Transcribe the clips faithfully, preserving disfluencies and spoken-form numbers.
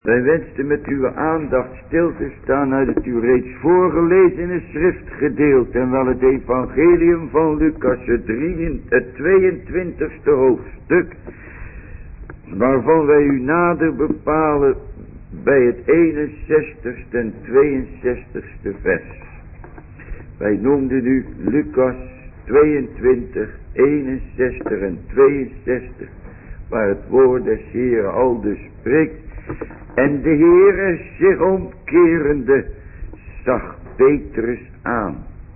Wij wensten met uw aandacht stil te staan uit het u reeds voorgelezene schriftgedeelte, en wel het evangelium van Lucas, het tweeëntwintigste hoofdstuk, waarvan wij u nader bepalen bij het eenenzestigste en tweeënzestigste vers. Wij noemden u Lucas tweeëntwintig, eenenzestig en tweeënzestig, waar het woord des Heeren aldus spreekt. En de Heere zich omkerende zag Petrus aan.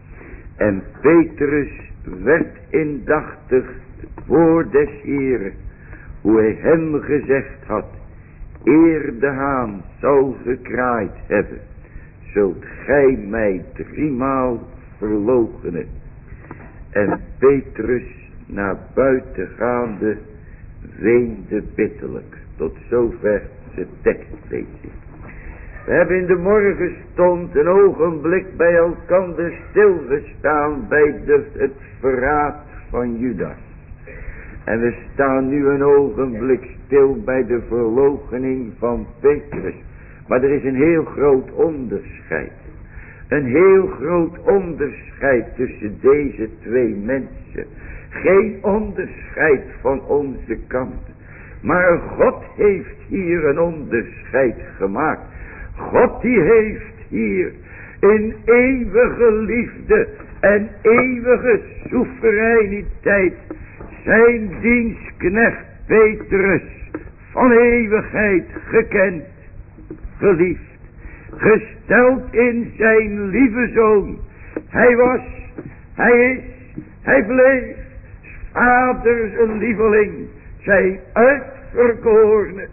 En Petrus werd indachtig het woord des Heeren, hoe hij hem gezegd had: eer de haan zal gekraaid hebben, zult gij mij driemaal verloochenen. En Petrus naar buiten gaande weende bitterlijk. Tot zover de tekstlezing. We hebben in de morgenstond een ogenblik bij elkander stilgestaan bij de, het verraad van Judas. En we staan nu een ogenblik stil bij de verloochening van Petrus. Maar er is een heel groot onderscheid. Een heel groot onderscheid tussen deze twee mensen. Geen onderscheid van onze kant. Maar God heeft hier een onderscheid gemaakt. God die heeft hier in eeuwige liefde en eeuwige soevereiniteit zijn dienstknecht Petrus van eeuwigheid gekend, geliefd, gesteld in zijn lieve zoon. Hij was, hij is, hij bleef vaders een lieveling, zijn uitverkorene.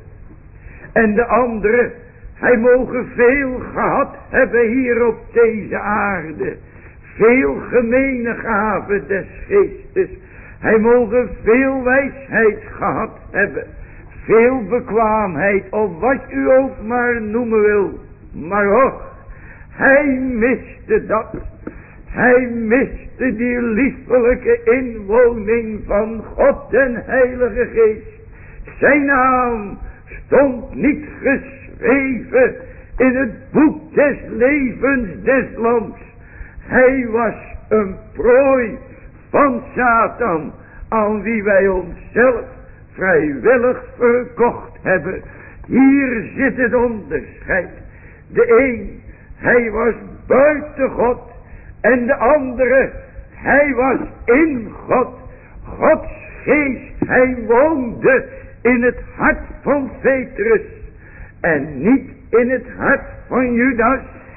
En de andere, hij mogen veel gehad hebben hier op deze aarde, veel gemene gaven des geestes. Hij mogen veel wijsheid gehad hebben, veel bekwaamheid, of wat u ook maar noemen wil. Maar och, hij miste dat. Hij miste die liefelijke inwoning van God en Heilige Geest. Zijn naam stond niet geschreven in het boek des levens des lams. Hij was een prooi van Satan, aan wie wij onszelf vrijwillig verkocht hebben. Hier zit het onderscheid. De een, hij was buiten God. En de andere, hij was in God. Gods geest, hij woonde in het hart van Petrus. En niet in het hart van Judas.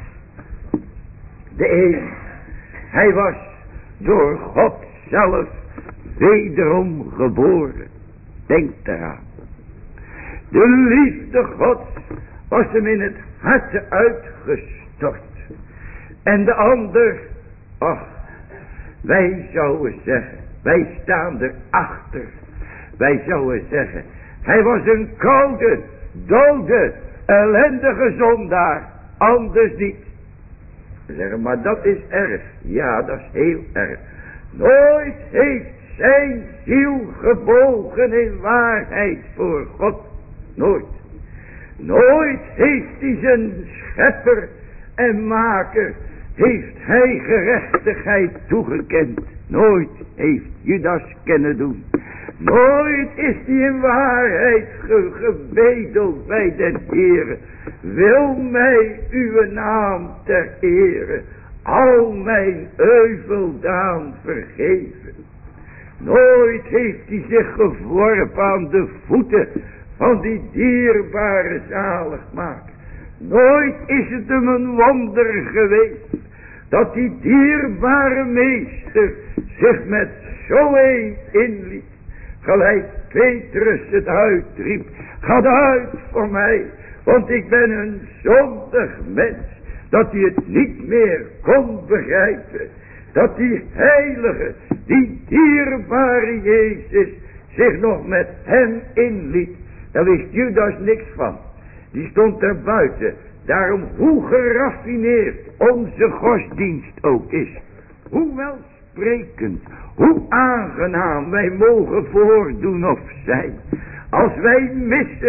De een, hij was door God zelf wederom geboren. Denk eraan. De liefde Gods was hem in het hart uitgestort. En de ander, ach, wij zouden zeggen, wij staan erachter. Wij zouden zeggen, hij was een koude, dode, ellendige zondaar. Anders niet. We zeggen, maar dat is erg. Ja, dat is heel erg. Nooit heeft zijn ziel gebogen in waarheid voor God. Nooit. Nooit heeft hij zijn schepper en maker, heeft hij gerechtigheid toegekend. Nooit heeft Judas kunnen doen. Nooit is hij in waarheid ge gebedeld bij den Heere. Wil mij uw naam ter ere, al mijn euveldaan vergeven. Nooit heeft hij zich geworpen aan de voeten van die dierbare zaligmaker. Nooit is het hem een wonder geweest dat die dierbare meester zich met zo een inliet. Gelijk Petrus het uitriep: ga uit voor mij, want ik ben een zondig mens. Dat hij het niet meer kon begrijpen. Dat die heilige, die dierbare Jezus zich nog met hem inliet. Daar wist Judas niks van. Die stond er buiten. Daarom hoe geraffineerd onze godsdienst ook is. Hoe welsprekend, hoe aangenaam wij mogen voordoen of zijn. Als wij missen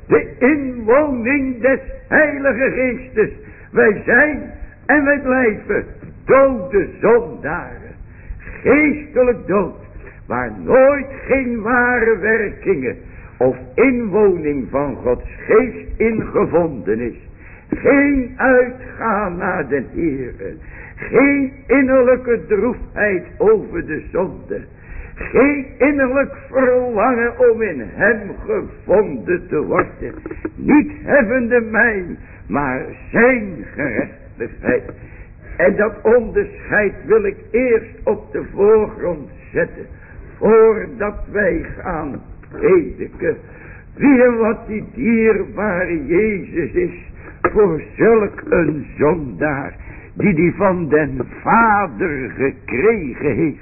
de inwoning des Heilige Geestes. Wij zijn en wij blijven dode zondaren. Geestelijk dood, waar nooit geen ware werkingen of inwoning van Gods geest in gevonden is. Geen uitgaan naar den Heere. Geen innerlijke droefheid over de zonde. Geen innerlijk verlangen om in hem gevonden te worden. Niet hebbende mijn, maar zijn gerechtigheid. En dat onderscheid wil ik eerst op de voorgrond zetten. Voordat wij gaan prediken. Wie en wat die dierbare Jezus is. Voor zulk een zondaar. Die die van den Vader gekregen heeft.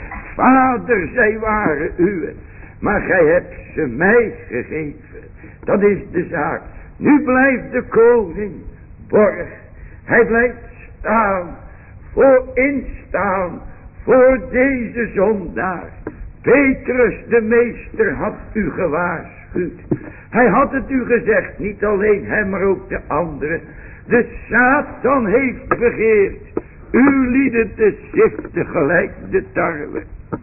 Vader, zij waren uwe. Maar gij hebt ze mij gegeven. Dat is de zaak. Nu blijft de koning borg. Hij blijft staan. Voor instaan. Voor deze zondaar. Petrus de meester had u gewaarschuwd. Hij had het u gezegd. Niet alleen hem, maar ook de anderen. De Satan heeft begeerd uw lieden te ziften gelijk de tarwe.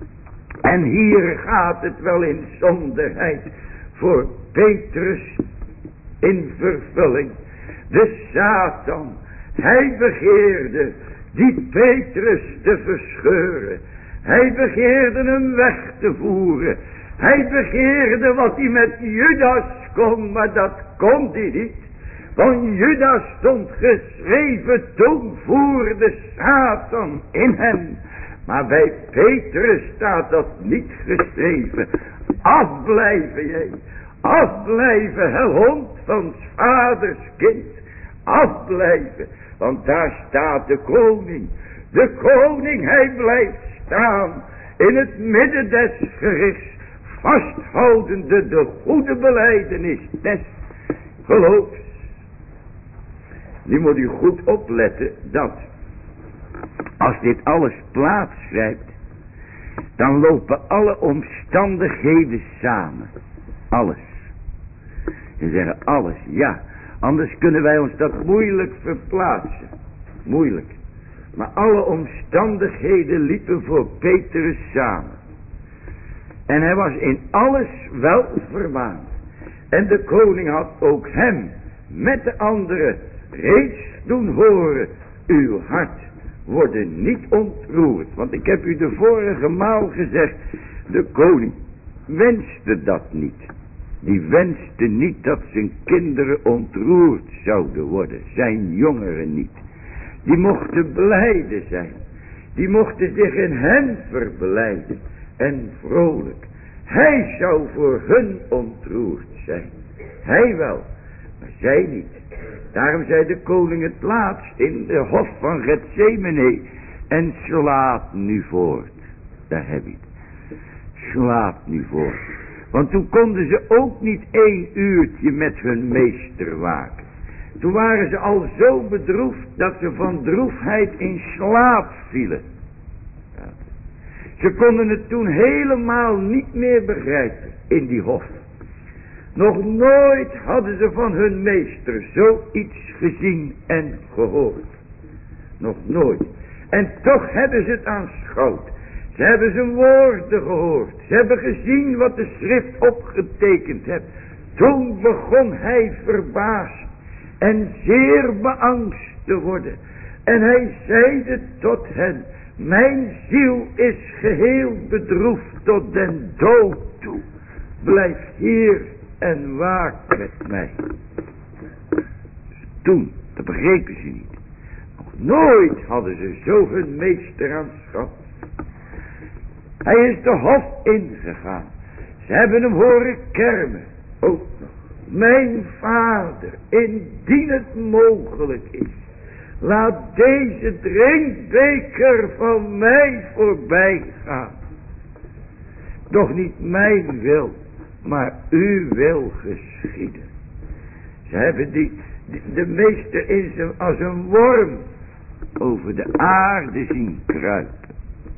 En hier gaat het wel in zonderheid voor Petrus in vervulling. De Satan, hij begeerde die Petrus te verscheuren. Hij begeerde hem weg te voeren. Hij begeerde wat hij met Judas kon, maar dat kon hij niet. Van Judas stond geschreven, toen voerde Satan in hem. Maar bij Petrus staat dat niet geschreven. Afblijven jij, afblijven, hond van 's vaders kind. Afblijven, want daar staat de koning. De koning, hij blijft staan in het midden des gerichts. Vasthoudende de goede belijdenis des geloofs. Nu moet u goed opletten dat als dit alles plaatsgrijpt, dan lopen alle omstandigheden samen. Alles. Ze zeggen alles, ja. Anders kunnen wij ons dat moeilijk verplaatsen. Moeilijk. Maar alle omstandigheden liepen voor Petrus samen. En hij was in alles wel verwaand. En de koning had ook hem met de anderen reeds doen horen. Uw hart worden niet ontroerd. Want ik heb u de vorige maal gezegd. De koning wenste dat niet. Die wenste niet dat zijn kinderen ontroerd zouden worden. Zijn jongeren niet. Die mochten blijde zijn. Die mochten zich in hem verblijden. En vrolijk. Hij zou voor hun ontroerd zijn. Hij wel. Maar zij niet. Daarom zei de koning het laatst in de hof van Gethsemane. En slaap nu voort. Daar heb je het. Slaap nu voort. Want toen konden ze ook niet één uurtje met hun meester waken. Toen waren ze al zo bedroefd dat ze van droefheid in slaap vielen. Ja. Ze konden het toen helemaal niet meer begrijpen in die hof. Nog nooit hadden ze van hun meester zoiets gezien en gehoord. Nog nooit. En toch hebben ze het aanschouwd. Ze hebben zijn woorden gehoord. Ze hebben gezien wat de schrift opgetekend heeft. Toen begon hij verbaasd en zeer beangst te worden. En hij zeide tot hen: mijn ziel is geheel bedroefd tot den dood toe. Blijf hier en waak met mij. Toen, dat begrepen ze niet. Nog nooit hadden ze zo hun meester aanschouwd. Hij is de hof ingegaan. Ze hebben hem horen kermen. Ook nog. Mijn vader, indien het mogelijk is, laat deze drinkbeker van mij voorbij gaan. Doch niet mijn wil, maar uw wil geschieden. Ze hebben die, die de meester in zijn, als een worm over de aarde zien kruipen.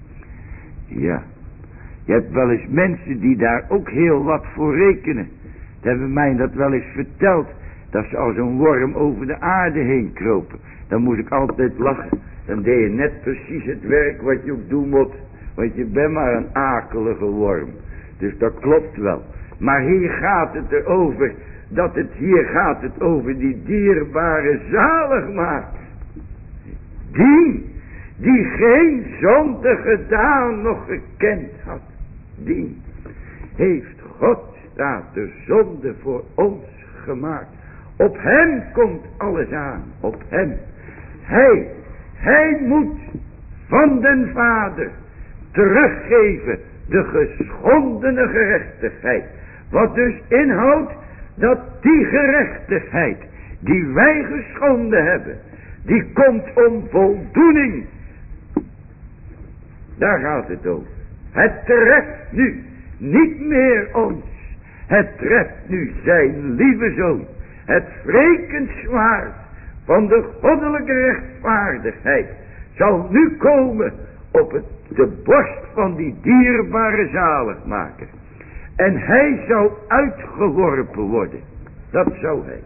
Ja, je hebt wel eens mensen die daar ook heel wat voor rekenen. Ze hebben mij dat wel eens verteld, dat ze als een worm over de aarde heen kropen. Dan moest ik altijd lachen. Dan deed je net precies het werk wat je ook doen moet. Want je bent maar een akelige worm. Dus dat klopt wel. Maar hier gaat het erover, dat het hier gaat het over die dierbare zaligmaker. Die, die geen zonde gedaan nog gekend had. Die heeft God, staat de zonde voor ons gemaakt. Op hem komt alles aan, op hem. Hij, hij moet van den Vader teruggeven de geschondene gerechtigheid. Wat dus inhoudt dat die gerechtigheid die wij geschonden hebben, die komt om voldoening. Daar gaat het over. Het treft nu niet meer ons. Het treft nu zijn lieve zoon. Het wrekend zwaard van de goddelijke rechtvaardigheid zal nu komen op het, de borst van die dierbare zaligmaker. En hij zou uitgeworpen worden. Dat zou hij.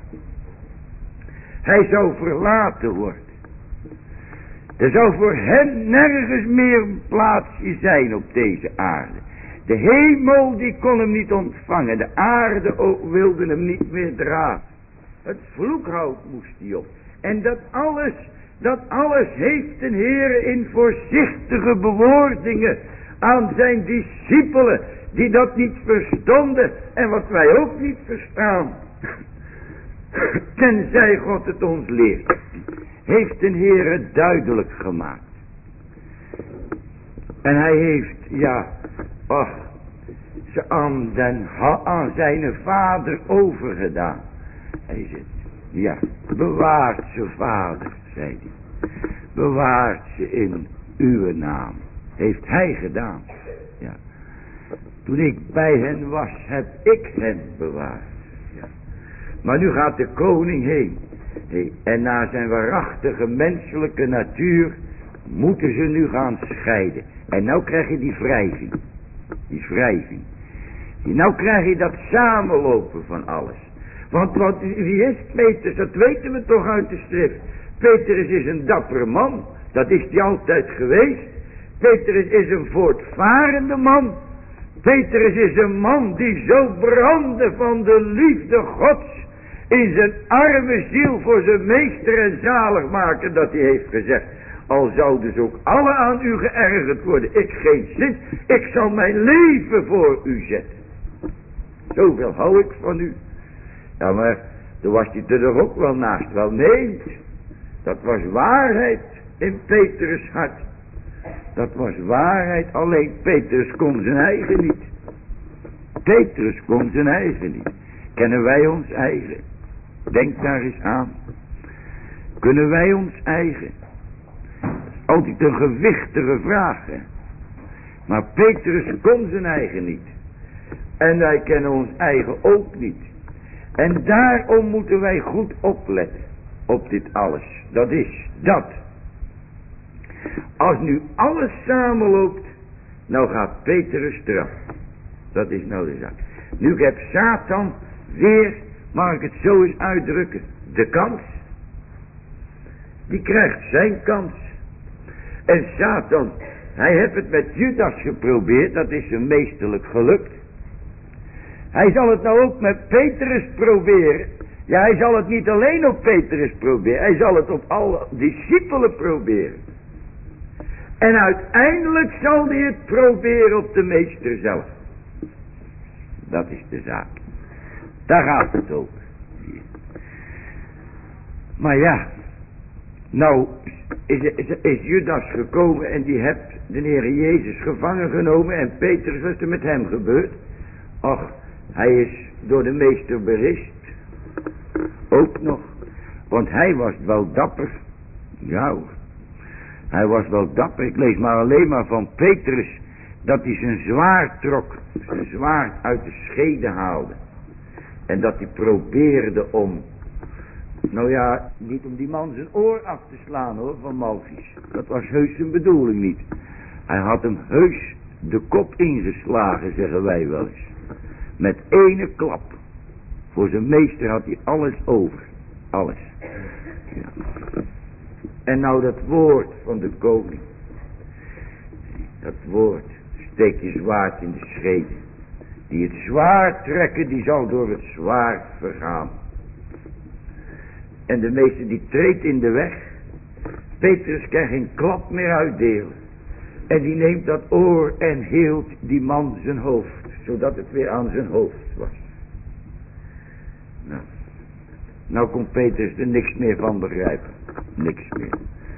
Hij zou verlaten worden. Er zou voor hem nergens meer een plaatsje zijn op deze aarde. De hemel die kon hem niet ontvangen. De aarde ook wilde hem niet meer dragen. Het vloekhout moest hij op. En dat alles, dat alles heeft de Heer in voorzichtige bewoordingen aan zijn discipelen, die dat niet verstonden en wat wij ook niet verstaan, tenzij God het ons leert, heeft de Heer het duidelijk gemaakt. En hij heeft, ja, ach, ze aan, den, aan zijn vader overgedaan. Hij zegt, ja, bewaart ze vader, zei hij. Bewaart ze in uw naam. Heeft hij gedaan. Ja. Toen ik bij hen was, heb ik hen bewaard. Ja. Maar nu gaat de koning heen. Hey, en naar zijn waarachtige menselijke natuur moeten ze nu gaan scheiden. En nou krijg je die wrijving. Die wrijving. Nou krijg je dat samenlopen van alles. Want wat, wie is Petrus? Dat weten we toch uit de schrift. Petrus is een dappere man. Dat is hij altijd geweest. Petrus is een voortvarende man. Petrus is een man die zo brandde van de liefde Gods in zijn arme ziel voor zijn meester en zaligmaker, dat hij heeft gezegd: al zouden ze ook alle aan u geërgerd worden, ik geen zin, ik zal mijn leven voor u zetten. Zoveel hou ik van u. Ja, maar toen was hij er toch ook wel naast. Wel nee, dat was waarheid in Petrus' hart. Dat was waarheid, alleen Petrus kon zijn eigen niet. Petrus kon zijn eigen niet. Kennen wij ons eigen? Denk daar eens aan. Kunnen wij ons eigen? Dat is altijd een gewichtige vraag, hè? Maar Petrus kon zijn eigen niet. En wij kennen ons eigen ook niet. En daarom moeten wij goed opletten op dit alles. Dat is dat. Als nu alles samenloopt, nou gaat Petrus terug. Dat is nou de zaak. Nu heeft Satan weer, mag ik het zo eens uitdrukken, de kans. Die krijgt zijn kans. En Satan, hij heeft het met Judas geprobeerd, dat is hem meesterlijk gelukt. Hij zal het nou ook met Petrus proberen. Ja, hij zal het niet alleen op Petrus proberen, hij zal het op alle discipelen proberen. En uiteindelijk zal hij het proberen op de meester zelf. Dat is de zaak. Daar gaat het over. Maar ja, nou is, is, is Judas gekomen en die heeft de Heer Jezus gevangen genomen en Petrus, wat is er met hem gebeurd? Och, hij is door de meester berispt. Ook nog. Want hij was wel dapper. Ja hoor. Hij was wel dapper. Ik lees maar alleen maar van Petrus dat hij zijn zwaard trok. Zijn zwaard uit de schede haalde. En dat hij probeerde om, nou ja, niet om die man zijn oor af te slaan hoor, van Malchus. Dat was heus zijn bedoeling niet. Hij had hem heus de kop ingeslagen, zeggen wij wel eens. Met ene klap. Voor zijn meester had hij alles over. Alles. Ja. En nou dat woord van de koning. Dat woord. Steek je zwaard in de schrede. Die het zwaard trekken, die zal door het zwaard vergaan. En de meester die treedt in de weg. Petrus kan geen klap meer uitdelen. En die neemt dat oor en hield die man zijn hoofd. Zodat het weer aan zijn hoofd was. Nou, nou kon Petrus er niks meer van begrijpen. Niks meer.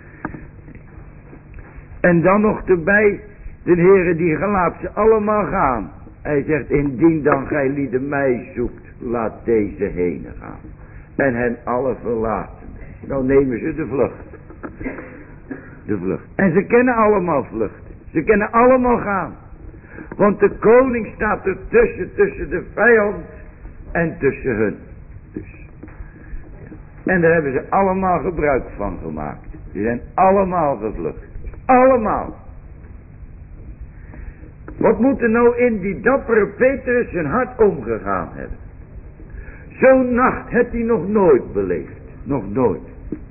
En dan nog erbij, de Heere die laat ze allemaal gaan. Hij zegt, indien dan gij lieden mij zoekt, laat deze heen gaan. En hen alle verlaten. Dan nemen ze de vlucht. De vlucht. En ze kennen allemaal vluchten. Ze kunnen allemaal gaan. Want de koning staat er tussen, tussen de vijand en tussen hun. Dus. En daar hebben ze allemaal gebruik van gemaakt. Ze zijn allemaal gevlucht. Allemaal. Wat moet er nou in die dappere Petrus zijn hart omgegaan hebben? Zo'n nacht heeft hij nog nooit beleefd. Nog nooit.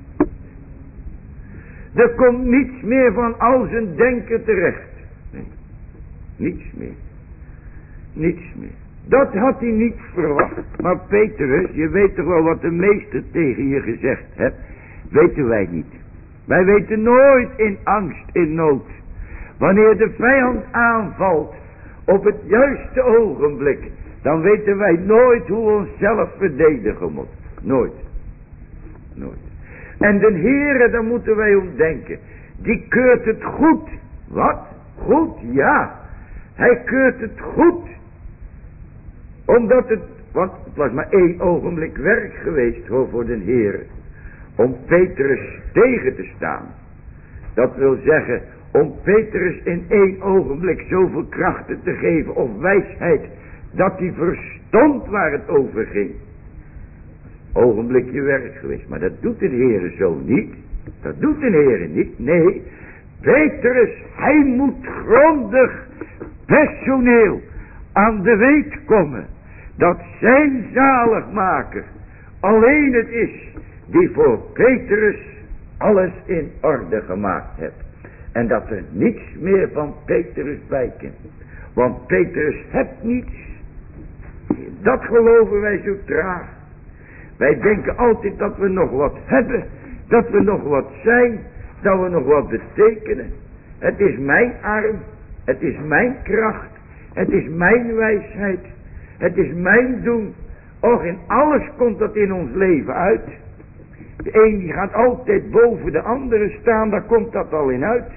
Er komt niets meer van al zijn denken terecht. Nee. Niets meer. Niets meer. Dat had hij niet verwacht. Maar Petrus, je weet toch wel wat de meester tegen je gezegd heeft. Weten wij niet. Wij weten nooit in angst, in nood. Wanneer de vijand aanvalt. Op het juiste ogenblik. Dan weten wij nooit hoe we onszelf verdedigen moeten. Nooit. Nooit. En de Heere, daar moeten wij om denken. Die keurt het goed. Wat? Goed? Ja. Hij keurt het goed. Omdat het, want het was maar één ogenblik werk geweest hoor, voor de Heere. Om Petrus tegen te staan. Dat wil zeggen, om Petrus in één ogenblik zoveel krachten te geven of wijsheid. Dat hij verstond waar het over ging. Ogenblikje werk geweest. Maar dat doet de Heere zo niet. Dat doet de Heere niet. Nee. Petrus, hij moet grondig, personeel aan de weet komen. Dat zijn zaligmaker alleen het is die voor Petrus alles in orde gemaakt heeft. En dat er niets meer van Petrus bij kan. Want Petrus heeft niets. Dat geloven wij zo traag. Wij denken altijd dat we nog wat hebben. Dat we nog wat zijn. Dat we nog wat betekenen. Het is mijn arm. Het is mijn kracht. Het is mijn wijsheid. Het is mijn doen. Och, in alles komt dat in ons leven uit. De een die gaat altijd boven de andere staan. Daar komt dat al in uit.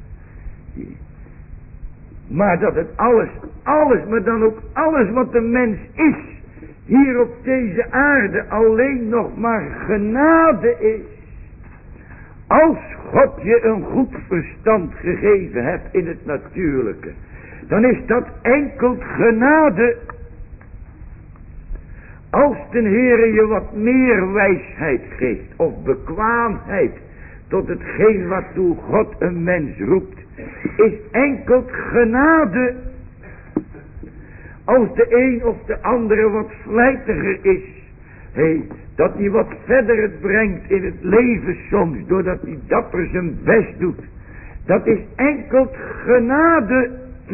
Maar dat het alles, alles, maar dan ook alles wat de mens is. Hier op deze aarde alleen nog maar genade is. Als God je een goed verstand gegeven hebt in het natuurlijke. Dan is dat enkel genade. Als de Heere je wat meer wijsheid geeft. Of bekwaamheid. Tot hetgeen waartoe God een mens roept. Is enkel genade. Als de een of de andere wat vlijtiger is. Hey, dat hij wat verder het brengt in het leven soms. Doordat hij dapper zijn best doet. Dat is enkel genade.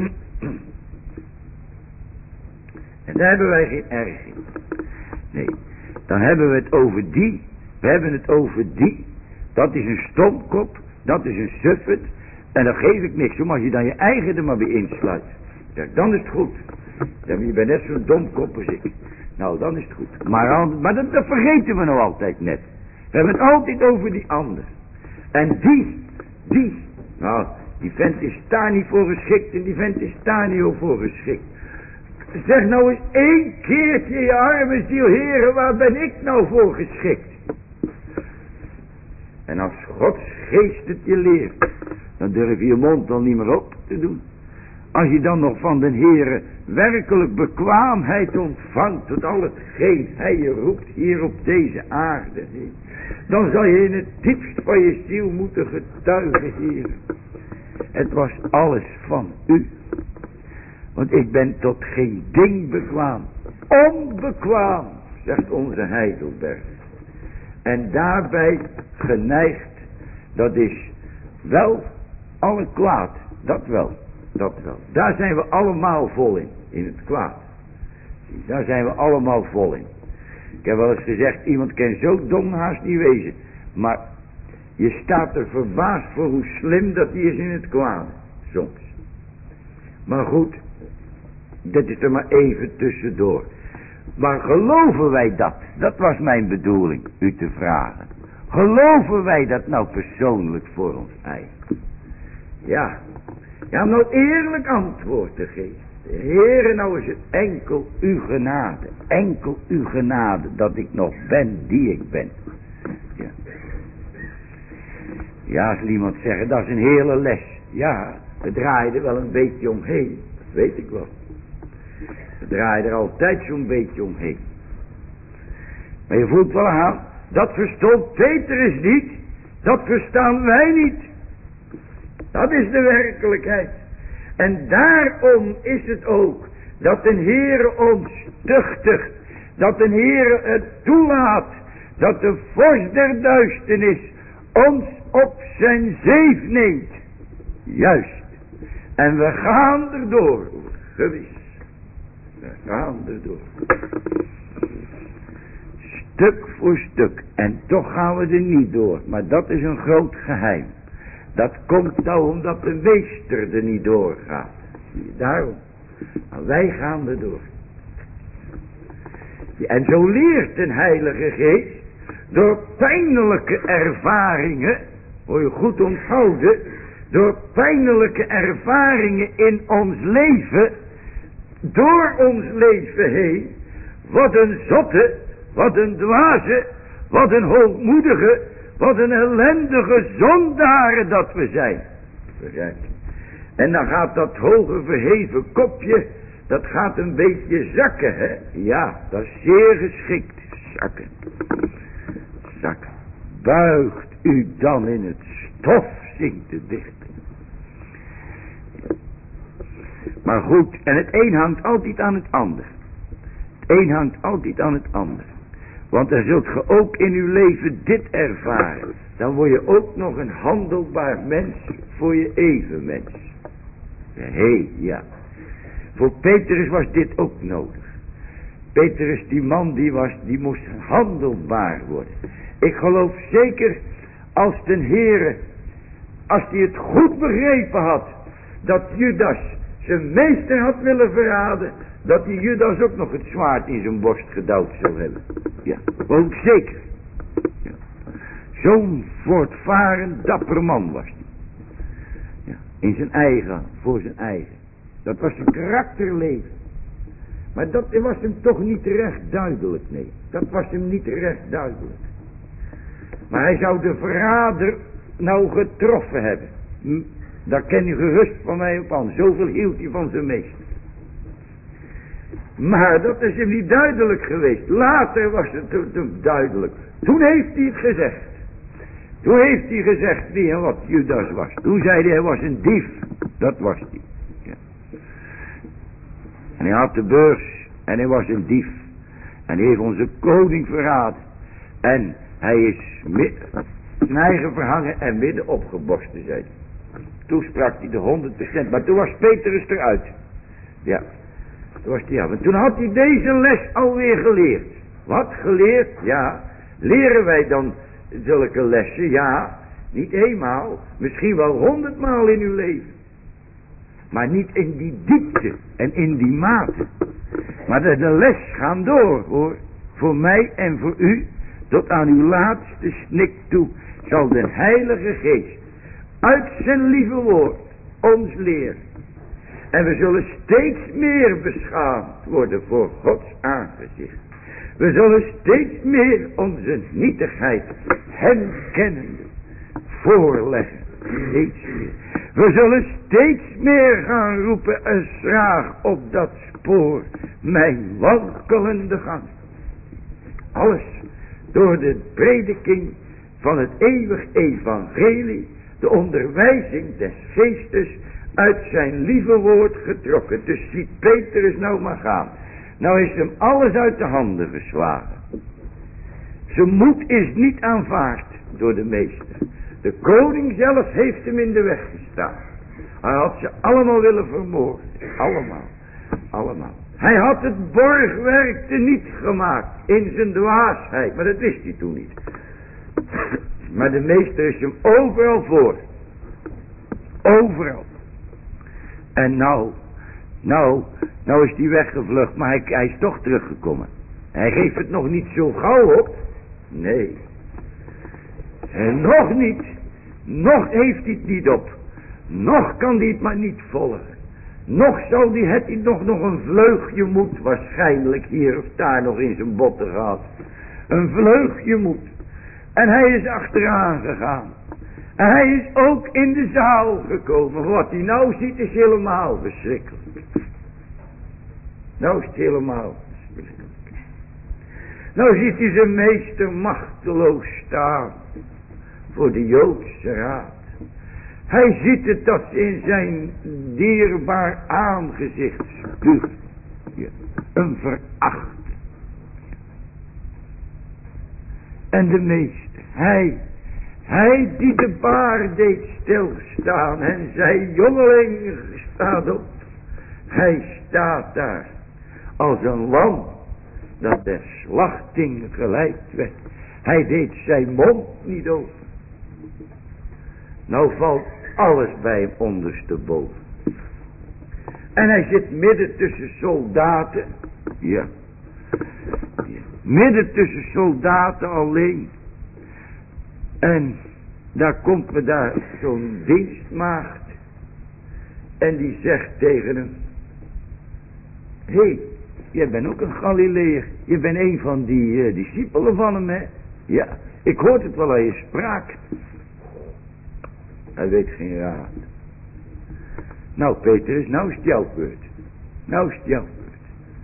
En daar hebben wij geen erg in. Nee, dan hebben we het over die. We hebben het over die. Dat is een stomkop. Dat is een suffert. En dan geef ik niks om als je dan je eigen er maar bij insluit. Ja, dan is het goed. Dan je bent net zo'n domkop als ik. Nou, dan is het goed. Maar, maar dat, dat vergeten we nou altijd net. We hebben het altijd over die ander. En die, die. Nou, die vent is daar niet voor geschikt en die vent is daar niet voor geschikt. Zeg nou eens één keertje je arme ziel, Heere, waar ben ik nou voor geschikt? En als Gods geest het je leert, dan durf je je mond dan niet meer op te doen. Als je dan nog van de Heere werkelijk bekwaamheid ontvangt tot al hetgeen hij je roept hier op deze aarde, dan zal je in het diepst van je ziel moeten getuigen, Heere. Het was alles van u. Want ik ben tot geen ding bekwaam. Onbekwaam zegt onze Heidelberg. En daarbij geneigd, dat is wel alle kwaad, dat wel, dat wel. Daar zijn we allemaal vol in, in het kwaad. Daar zijn we allemaal vol in. Ik heb wel eens gezegd, iemand kan zo dom haast niet wezen. Maar je staat er verbaasd voor hoe slim dat hij is in het kwaad, soms. Maar goed, dat is er maar even tussendoor. Maar geloven wij dat? Dat was mijn bedoeling, u te vragen. Geloven wij dat nou persoonlijk voor ons eigen? Ja, ja, om nou eerlijk antwoord te geven. Heere, nou is het enkel uw genade, enkel uw genade, dat ik nog ben die ik ben. Ja, ja, als iemand zeggen, dat is een hele les. Ja, we draaien er wel een beetje omheen, dat weet ik wel. We draaien er altijd zo'n beetje omheen. Maar je voelt wel aan, dat verstond Petrus niet, dat verstaan wij niet. Dat is de werkelijkheid. En daarom is het ook dat de Heere ons tuchtigt, dat de Heere het toelaat, dat de vorst der duisternis ons op zijn zeef neemt. Juist. En we gaan erdoor, gewis. We gaan erdoor. Stuk voor stuk. En toch gaan we er niet door. Maar dat is een groot geheim. Dat komt nou omdat de meester er niet doorgaat. Daarom. Maar wij gaan er door. En zo leert een Heilige Geest door pijnlijke ervaringen, hoor je goed onthouden, door pijnlijke ervaringen in ons leven, door ons leven heen, wat een zotte, wat een dwaze, wat een hoogmoedige, wat een ellendige zondaren dat we zijn. Begrijp je? En dan gaat dat hoge verheven kopje, dat gaat een beetje zakken, hè? Ja, dat is zeer geschikt. Zakken. Zakken. Buigt u dan in het stof, zingt de dichter. Maar goed, en het een hangt altijd aan het ander. Het een hangt altijd aan het ander. Want dan zult ge ook in uw leven dit ervaren. Dan word je ook nog een handelbaar mens voor je evenmens. Hé, hey, ja. Voor Petrus was dit ook nodig. Petrus, die man, die, was, die moest handelbaar worden. Ik geloof zeker, als de Heere, als hij het goed begrepen had, dat Judas zijn meester had willen verraden, dat die Judas ook nog het zwaard in zijn borst gedouwd zou hebben. Ja, ook zeker. Ja. Zo'n voortvarend, dapper man was hij. Ja, in zijn eigen, voor zijn eigen. Dat was zijn karakterleven. Maar dat was hem toch niet recht duidelijk, nee. Dat was hem niet recht duidelijk. Maar hij zou de verrader nou getroffen hebben. Hm? Daar ken je gerust van mij op aan. Zoveel hield hij van zijn meester. Maar dat is hem niet duidelijk geweest. Later was het hem duidelijk. Toen heeft hij het gezegd. Toen heeft hij gezegd wie en wat Judas was. Toen zei hij, hij was een dief. Dat was hij. Ja. En hij had de beurs. En hij was een dief. En hij heeft onze koning verraden. En hij is zijn eigen verhangen en midden opgeborsten, zei hij. Toen sprak hij de honderd procent. Maar toen was Petrus eruit. Ja. Toen was hij af. En toen had hij deze les alweer geleerd. Wat geleerd? Ja. Leren wij dan zulke lessen? Ja. Niet eenmaal. Misschien wel honderdmaal in uw leven. Maar niet in die diepte en in die mate. Maar de, de les gaan door, hoor. Voor mij en voor u. Tot aan uw laatste snik toe zal de Heilige Geest uit zijn lieve woord ons leren. En we zullen steeds meer beschaamd worden voor Gods aangezicht. We zullen steeds meer onze nietigheid hem kennende voorleggen. Steeds meer. We zullen steeds meer gaan roepen en schraag op dat spoor. Mijn wankelende gang. Alles door de prediking van het eeuwig evangelie. De onderwijzing des geestes uit zijn lieve woord getrokken. Dus ziet Petrus nou maar gaan. Nou is hem alles uit de handen geslagen. Zijn moed is niet aanvaard door de meester. De koning zelf heeft hem in de weg gestaan. Hij had ze allemaal willen vermoorden. Allemaal. Allemaal. Hij had het borgwerk teniet gemaakt in zijn dwaasheid. Maar dat wist hij toen niet. Maar de meester is hem overal voor. Overal. En nou, nou, nou is hij weggevlucht. Maar hij, hij is toch teruggekomen. Hij geeft het nog niet zo gauw op. Nee. En nog niet. Nog heeft hij het niet op. Nog kan hij het maar niet volgen. Nog zal hij het nog, nog een vleugje moed waarschijnlijk hier of daar nog in zijn botten gehad. Een vleugje moed. En hij is achteraan gegaan. En hij is ook in de zaal gekomen. Wat hij nou ziet is helemaal verschrikkelijk. Nou is het helemaal verschrikkelijk. Nou ziet hij zijn meester machteloos staan. Voor de Joodse raad. Hij ziet het dat ze in zijn dierbaar aangezicht spuugt. Ja, een veracht. En de meester, hij, hij die de baar deed stilstaan en zei, jongeling, staat op. Hij staat daar als een lam dat der slachting geleid werd. Hij deed zijn mond niet open. Nou valt alles bij hem ondersteboven. En hij zit midden tussen soldaten. Ja. ja. Midden tussen soldaten alleen. En daar komt me daar zo'n dienstmaagd. En die zegt tegen hem. Hé, hey, jij bent ook een Galileër. Je bent een van die uh, discipelen van hem, hè? Ja, ik hoorde het wel aan je spraak. Hij weet geen raad. Nou Petrus, nou is het jouw beurt. Nou is het jouw beurt.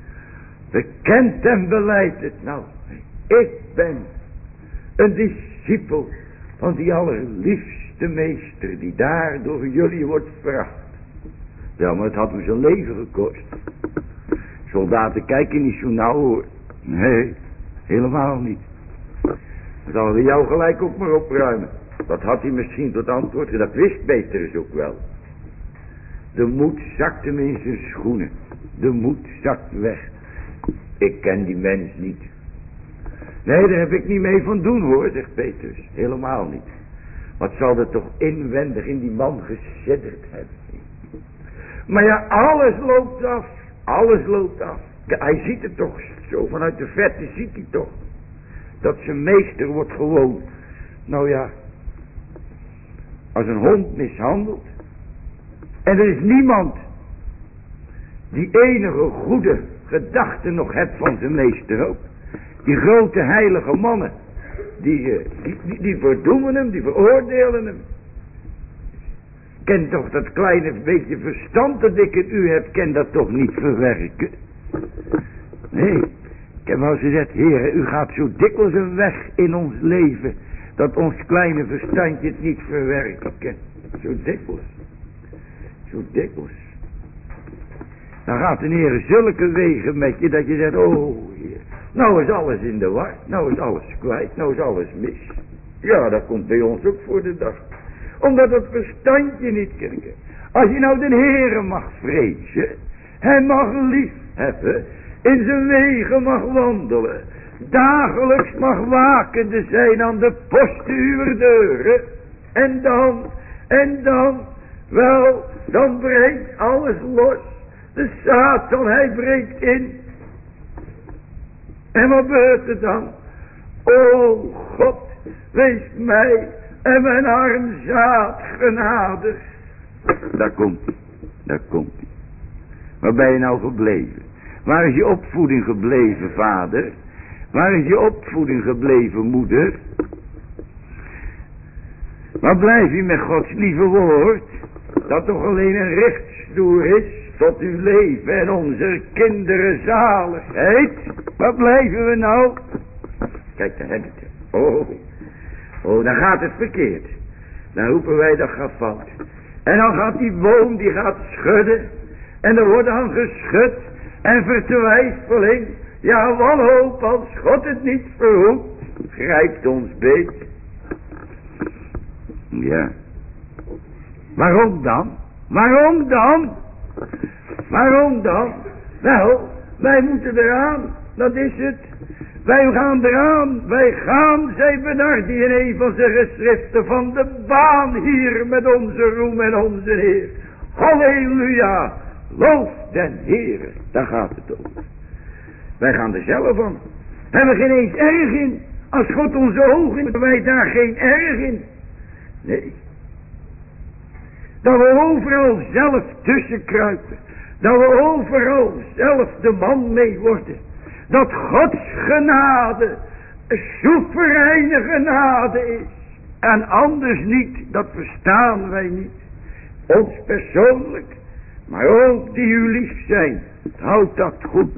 Bekent en beleid het nou. Ik ben een discipel van die allerliefste meester die daar door jullie wordt veracht. Ja, maar het had hem zijn leven gekost. Soldaten kijken niet zo nauw hoor. Nee, helemaal niet. Dan zal we jou gelijk ook maar opruimen. Dat had hij misschien tot antwoord. Dat wist Petrus ook wel. De moed zakt hem in zijn schoenen. De moed zakt weg. Ik ken die mens niet. Nee, daar heb ik niet mee van doen hoor, zegt Petrus. Helemaal niet. Wat zal er toch inwendig in die man gesidderd hebben. Maar ja, alles loopt af. Alles loopt af. Hij ziet het toch zo. Vanuit de verte ziet hij toch. Dat zijn meester wordt gewoon. Nou ja. Als een hond mishandeld. En er is niemand. Die enige goede gedachte nog heeft van zijn meester ook. Die grote heilige mannen. Die, die, die, die verdoemen hem. Die veroordelen hem. Ken toch dat kleine beetje verstand dat ik in u heb. Ken dat toch niet verwerken. Nee. Ik heb al gezegd. Heer, u gaat zo dikwijls een weg in ons leven. Dat ons kleine verstandje het niet verwerken kan. Zo dikwijls. Zo dikwijls. Dan gaat de Heer zulke wegen met je dat je zegt, oh Heer, nou is alles in de war, nou is alles kwijt, nou is alles mis. Ja, dat komt bij ons ook voor de dag. Omdat het verstandje niet kent. Als je nou de Heer mag vrezen, hij mag lief hebben, in zijn wegen mag wandelen, dagelijks mag wakende zijn aan de posten uw deuren, en dan, en dan, wel, dan breekt alles los. De Satan, hij breekt in. En wat gebeurt er dan? O God, wees mij en mijn arm zaad genadig. Daar komt hij, daar komt hij. Waar ben je nou gebleven? Waar is je opvoeding gebleven, vader? Waar is je opvoeding gebleven, moeder? Waar blijf je met Gods lieve woord? Dat toch alleen een richtstoer is tot uw leven en onze kinderen zaligheid. Waar blijven we nou? Kijk, daar heb ik het. Oh, oh, dan gaat het verkeerd. Dan roepen wij dat gaat fout. En dan gaat die boom, die gaat schudden. En er wordt dan geschud en vertwijfeling. Ja, wanhoop als God het niet verhoedt. grijpt ons beet. Ja. Waarom dan? Waarom dan? Waarom dan? Wel, wij moeten eraan, dat is het. Wij gaan eraan, wij gaan, zei Bernardi in een van zijn geschriften, van de baan hier met onze roem en onze Heer. Halleluja, loof den Heere, daar gaat het over. Wij gaan er zelf van. Hebben we geen eens erg in. Als God onze ogen, hebben wij daar geen erg in. Nee. Dat we overal zelf tussen kruipen. Dat we overal zelf de man mee worden. Dat Gods genade soevereine genade is. En anders niet, dat verstaan wij niet. Ons persoonlijk, maar ook die u lief zijn. Houd dat goed.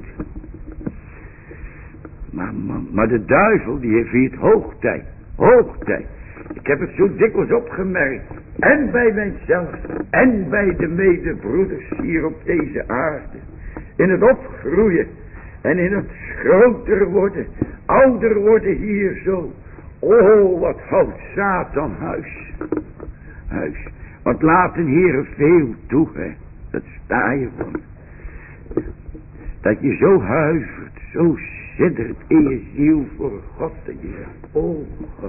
Maar man, maar de duivel die heeft hier hoogtijd. Hoogtijd. Ik heb het zo dikwijls opgemerkt. En bij mijzelf. En bij de medebroeders hier op deze aarde. In het opgroeien. En in het groter worden. Ouder worden hier zo. Oh, wat houdt Satan huis. Huis. Wat laten heren veel toe, hè. Dat sta je van. Dat je zo huivert. Zo siddert in je ziel voor God. Dat je zegt, oh God.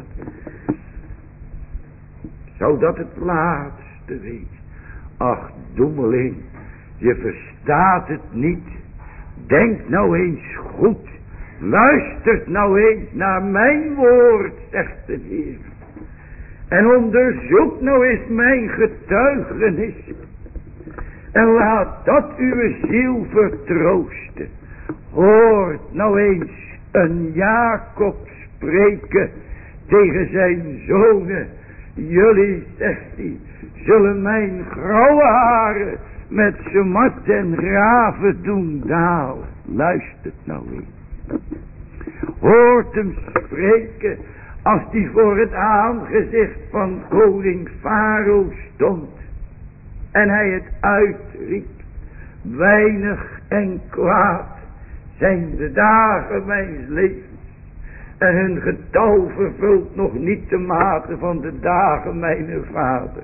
Zou dat het laatste wezen? Ach, doemeling. Je verstaat het niet. Denk nou eens goed. Luistert nou eens naar mijn woord, zegt de Heer. En onderzoek nou eens mijn getuigenis. En laat dat uw ziel vertroosten. Hoort nou eens een Jacob spreken tegen zijn zonen. Jullie, zegt hij, zullen mijn grauwe haren met smart en graven doen dalen. Luistert nou eens. Hoort hem spreken als hij voor het aangezicht van koning Farao stond. En hij het uitriep. Weinig en kwaad zijn de dagen mijns levens. En hun getal vervult nog niet de mate van de dagen mijn vader.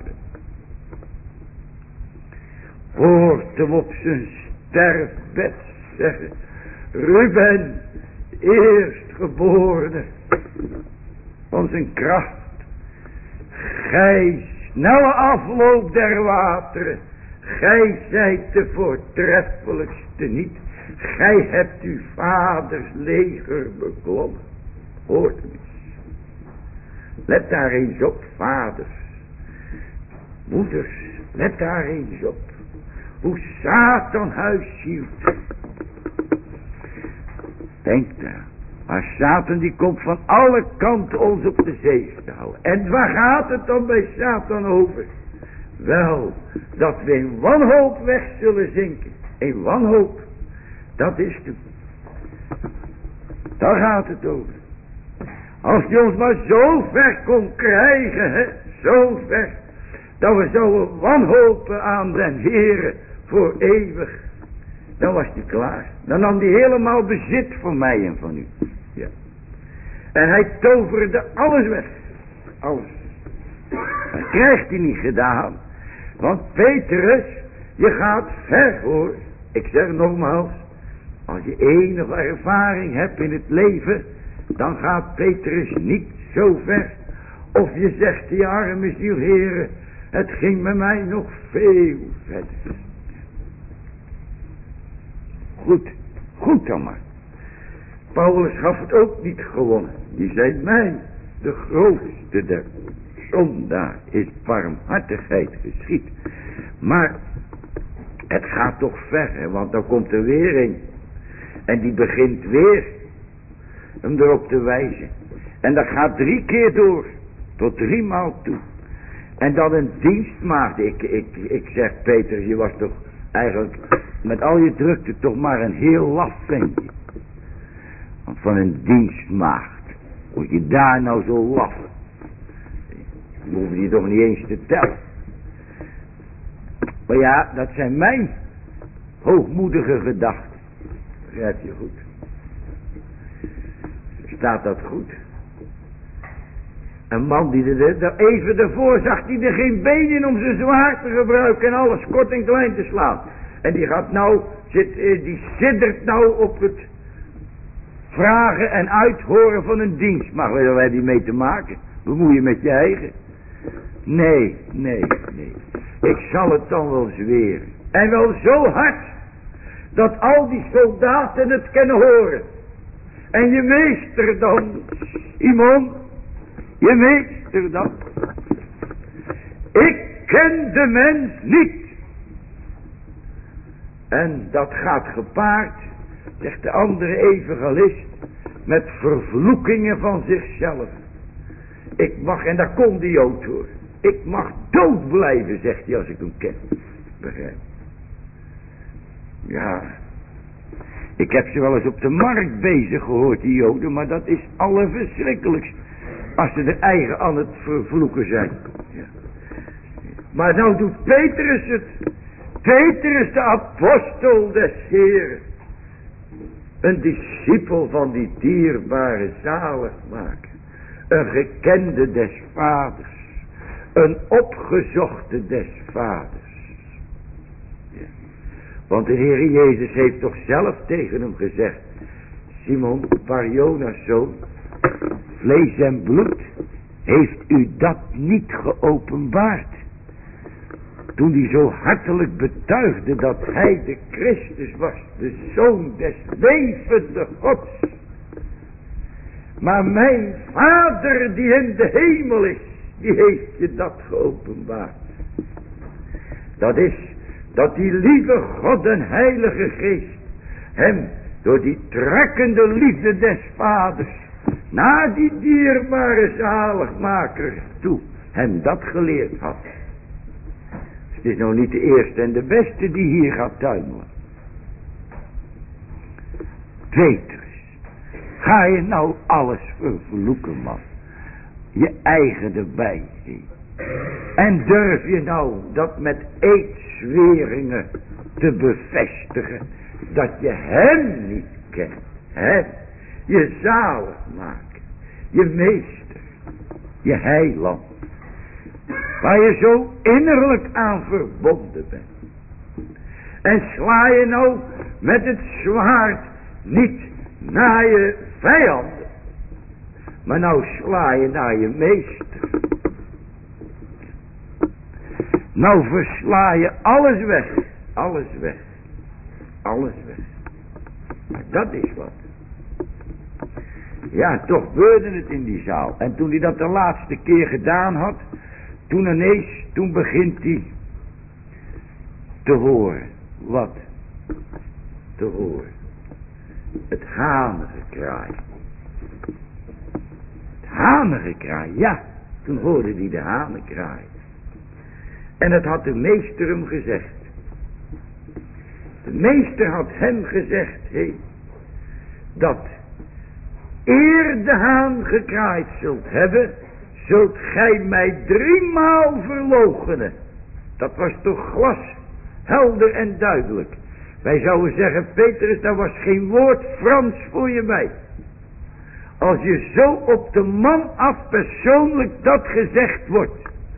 Hoort hem op zijn sterfbed zeggen. Ruben, eerstgeborene van zijn kracht. Gij snelle afloop der wateren. Gij zijt de voortreffelijkste niet. Gij hebt uw vaders leger beklommen. Hoort hem eens. Let daar eens op, vaders. Moeders, let daar eens op. Hoe Satan huis hield. Denk daar. Maar Satan die komt van alle kanten ons op de zeef te houden. En waar gaat het dan bij Satan over? Wel, dat we in wanhoop weg zullen zinken. In wanhoop. Dat is het. Daar gaat het over. Als hij ons maar zo ver kon krijgen, hè, zo ver, dat we zouden wanhopen aan den Heere voor eeuwig, dan was hij klaar. Dan nam hij helemaal bezit van mij en van u. Ja. En hij toverde alles weg. Alles. Dat krijgt hij niet gedaan. Want Petrus, je gaat ver hoor. Ik zeg nogmaals, als je enige ervaring hebt in het leven, dan gaat Petrus niet zo ver. Of je zegt, die arme ziel, Heere, het ging met mij nog veel verder. Goed, goed dan maar. Paulus gaf het ook niet gewonnen. Die zei mij, de grootste der zondaar is barmhartigheid geschied. Maar het gaat toch ver, hè, want dan komt er weer een. En die begint weer hem erop te wijzen. En dat gaat drie keer door. Tot drie maal toe. En dan een dienstmaagd. Ik, ik, ik zeg Peter, je was toch eigenlijk met al je drukte toch maar een heel laf ventje. Want van een dienstmaagd moet je daar nou zo laffen. Je hoeft die toch niet eens te tellen. Maar ja, dat zijn mijn hoogmoedige gedachten. Begrijp je goed? Staat dat goed? Een man die er, er even ervoor zag, die er geen been in om zijn zwaard te gebruiken en alles kort en klein te slaan. En die gaat nou, zit, die siddert nou op het vragen en uithoren van een dienst. Maar waar wij die mee te maken? Bemoei je met je eigen? Nee, nee, nee. Ik zal het dan wel zweren. En wel zo hard, dat al die soldaten het kunnen horen. En je meester dan, Simon, je meester dan. Ik ken de mens niet. En dat gaat gepaard, zegt de andere evangelist, met vervloekingen van zichzelf. Ik mag, en daar komt die Jood hoor. Ik mag dood blijven, zegt hij, als ik hem ken. Begrijp. Ja. Ik heb ze wel eens op de markt bezig gehoord, die Joden, maar dat is allerverschrikkelijkst. Als ze er eigen aan het vervloeken zijn. Ja. Maar nou doet Petrus het. Petrus, de apostel des Heeren. Een discipel van die dierbare zaligmaker. Een gekende des vaders. Een opgezochte des vaders. Ja. Want de Heer Jezus heeft toch zelf tegen hem gezegd. Simon, Bar-Jonas zoon. Vlees en bloed. Heeft u dat niet geopenbaard? Toen hij zo hartelijk betuigde dat hij de Christus was. De Zoon des levende Gods. Maar mijn Vader die in de hemel is. Die heeft je dat geopenbaard. Dat is dat die lieve God en Heilige Geest hem door die trekkende liefde des Vaders naar die dierbare zaligmaker toe hem dat geleerd had. Het is nou niet de eerste en de beste die hier gaat tuimelen. Petrus, ga je nou alles vervloeken, man? Je eigen erbij. En durf je nou dat met eedzweringen te bevestigen dat je hem niet kent. Hem, je zaligmaker, je meester, je heiland. Waar je zo innerlijk aan verbonden bent. En sla je nou met het zwaard niet naar je vijanden. Maar nou sla je naar je meester. Nou versla je alles weg. Alles weg. Alles weg. Maar dat is wat. Ja, toch gebeurde het in die zaal. En toen hij dat de laatste keer gedaan had. Toen ineens, toen begint hij te horen. Wat? Te horen. Het hanengekraai. Het hanengekraai, ja. Toen hoorde hij de hanenkraai. En het had de meester hem gezegd. De meester had hem gezegd, hé, hey, dat eer de haan gekraaid zult hebben, zult gij mij driemaal verloochenen. Dat was toch glas, helder en duidelijk. Wij zouden zeggen, Petrus, daar was geen woord Frans voor je bij. Als je zo op de man af persoonlijk dat gezegd wordt.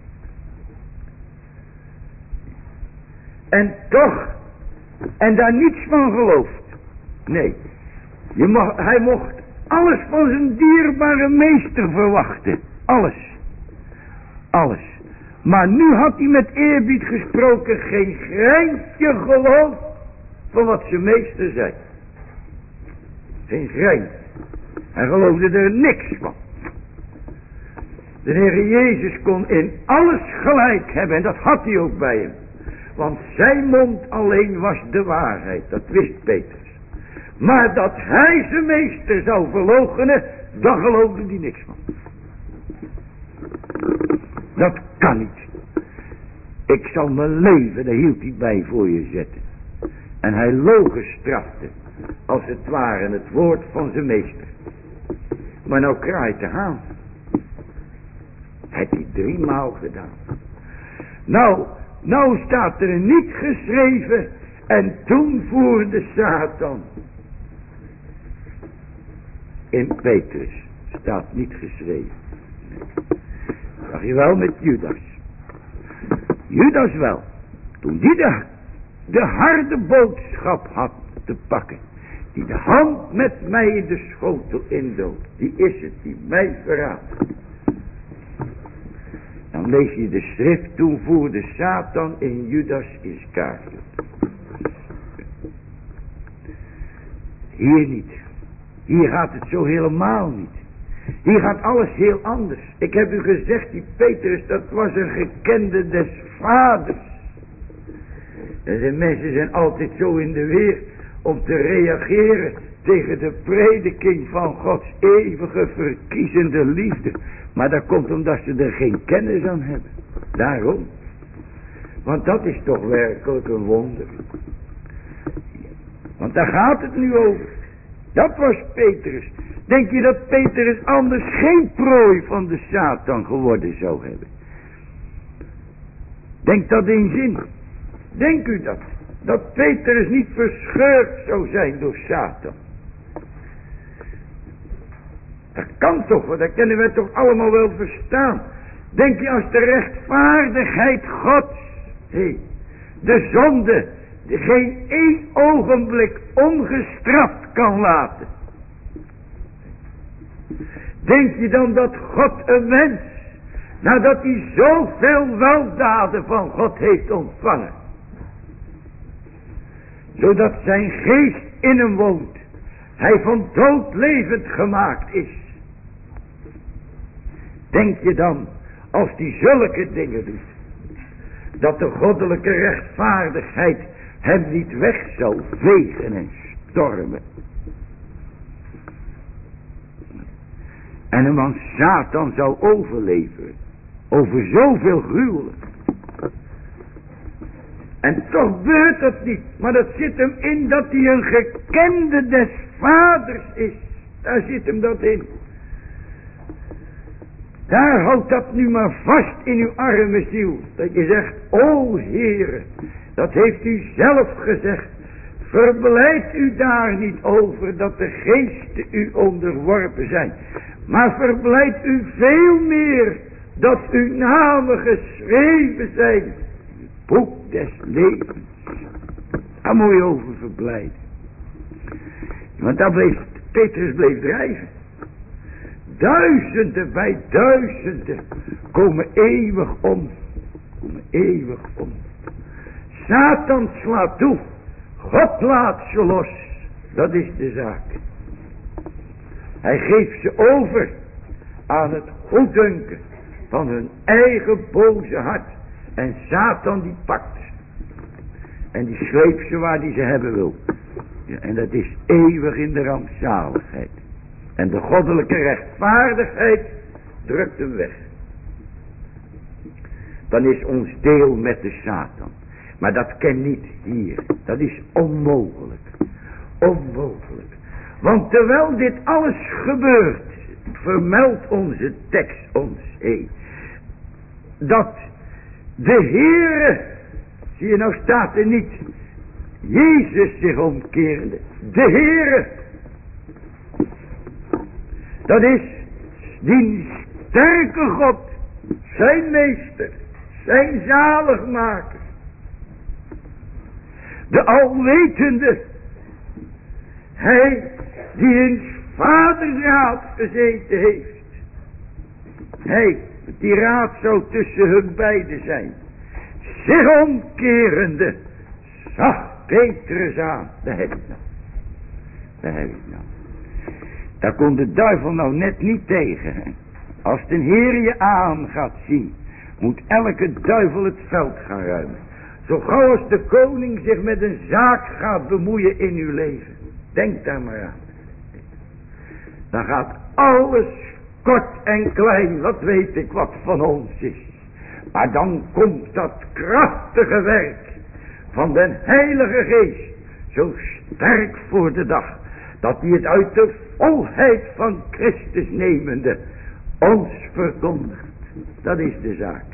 En toch, en daar niets van gelooft. Nee, je mag, hij mocht alles van zijn dierbare meester verwachten. Alles. Alles. Maar nu had hij met eerbied gesproken geen greintje geloof van wat zijn meester zei. Geen greintje. Hij geloofde er niks van. De Heer Jezus kon in alles gelijk hebben en dat had hij ook bij hem. Want zijn mond alleen was de waarheid, dat wist Petrus. Maar dat hij zijn meester zou verloochenen, daar geloofde hij niks van. Dat kan niet. Ik zal mijn leven, daar hield hij bij, voor je zetten. En hij logenstrafte, als het ware, het woord van zijn meester. Maar nou kraait de haan. Heeft hij driemaal gedaan. Nou, nou staat er niet geschreven. En toen voerde Satan. In Petrus staat niet geschreven. Nee. Zag je wel met Judas. Judas wel. Toen die de, de harde boodschap had te pakken. Die de hand met mij in de schotel indoopt. Die is het die mij verraadt. Dan lees je de schrift. Toen voerde Satan in Judas Iscariot. Hier niet. Hier gaat het zo helemaal niet. Hier gaat alles heel anders. Ik heb u gezegd, die Petrus, dat was een gekende des vaders. En de mensen zijn altijd zo in de weer om te reageren tegen de prediking van Gods eeuwige verkiezende liefde. Maar dat komt omdat ze er geen kennis aan hebben. Daarom. Want dat is toch werkelijk een wonder. Want daar gaat het nu over. Dat was Petrus. Denk je dat Petrus anders geen prooi van de Satan geworden zou hebben? Denk dat in zin. Denk u dat? Dat Petrus niet verscheurd zou zijn door Satan. Dat kan toch, want dat kunnen we toch allemaal wel verstaan. Denk je als de rechtvaardigheid Gods, hey, de zonde, die geen één ogenblik ongestraft kan laten. Denk je dan dat God een mens, nadat hij zoveel weldaden van God heeft ontvangen, zodat zijn geest in hem woont, hij van dood levend gemaakt is. Denk je dan, als hij zulke dingen doet, dat de goddelijke rechtvaardigheid hem niet weg zou vegen en stormen? En een man Satan zou overleveren over zoveel gruwelen. En toch gebeurt dat niet. Maar dat zit hem in dat hij een gekende des vaders is. Daar zit hem dat in. Daar houdt dat nu maar vast in uw arme ziel. Dat je zegt, o Heere, dat heeft u zelf gezegd. Verblijd u daar niet over dat de geesten u onderworpen zijn. Maar verblijd u veel meer dat uw namen geschreven zijn. Het boek des levens. Daar moet je over verblijden. Want daar bleef, Petrus bleef drijven. Duizenden bij duizenden komen eeuwig om. Komen eeuwig om. Satan slaat toe. God laat ze los. Dat is de zaak. Hij geeft ze over aan het goeddunken van hun eigen boze hart. En Satan die pakt ze. En die sleept ze waar die ze hebben wil. Ja, en dat is eeuwig in de rampzaligheid. En de goddelijke rechtvaardigheid drukt hem weg. Dan is ons deel met de Satan. Maar dat ken niet hier. Dat is onmogelijk. Onmogelijk. Want terwijl dit alles gebeurt, vermeldt onze tekst ons heen, dat de Heere, zie je nou staat er niet, Jezus zich omkerende, de Heere, dat is die sterke God, zijn meester, zijn zaligmaker, de alwetende, hij die in vadersraad gezeten heeft. Hij, die raad zou tussen hun beiden zijn. Zich omkerende, zag Petrus aan. Daar heb ik nou. Daar heb ik nou. Daar kon de duivel nou net niet tegen. Hè? Als de Heer je aan gaat zien, moet elke duivel het veld gaan ruimen. Zo gauw als de koning zich met een zaak gaat bemoeien in uw leven. Denk daar maar aan. Dan gaat alles kort en klein, wat weet ik wat van ons is. Maar dan komt dat krachtige werk van den Heilige Geest zo sterk voor de dag, dat hij het uit de volheid van Christus nemende ons verkondigt. Dat is de zaak.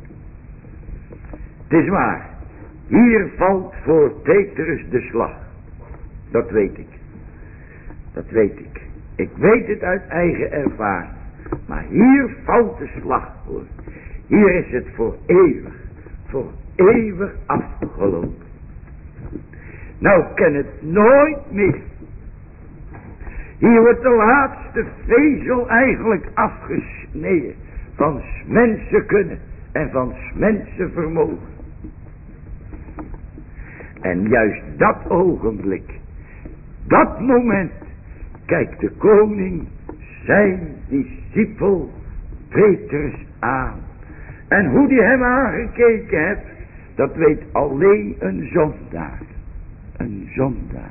Het is waar, hier valt voor Petrus de slag. Dat weet ik. Dat weet ik. Ik weet het uit eigen ervaring. Maar hier valt de slag voor. Hier is het voor eeuwig, voor eeuwig afgelopen. Nou kan het nooit meer. Hier wordt de laatste vezel eigenlijk afgesneden van 's mensen kunnen en van 's mensen vermogen. En juist dat ogenblik, dat moment, kijkt de koning zijn discipel Petrus aan. En hoe die hem aangekeken heeft, dat weet alleen een zondaar. Een zondaar.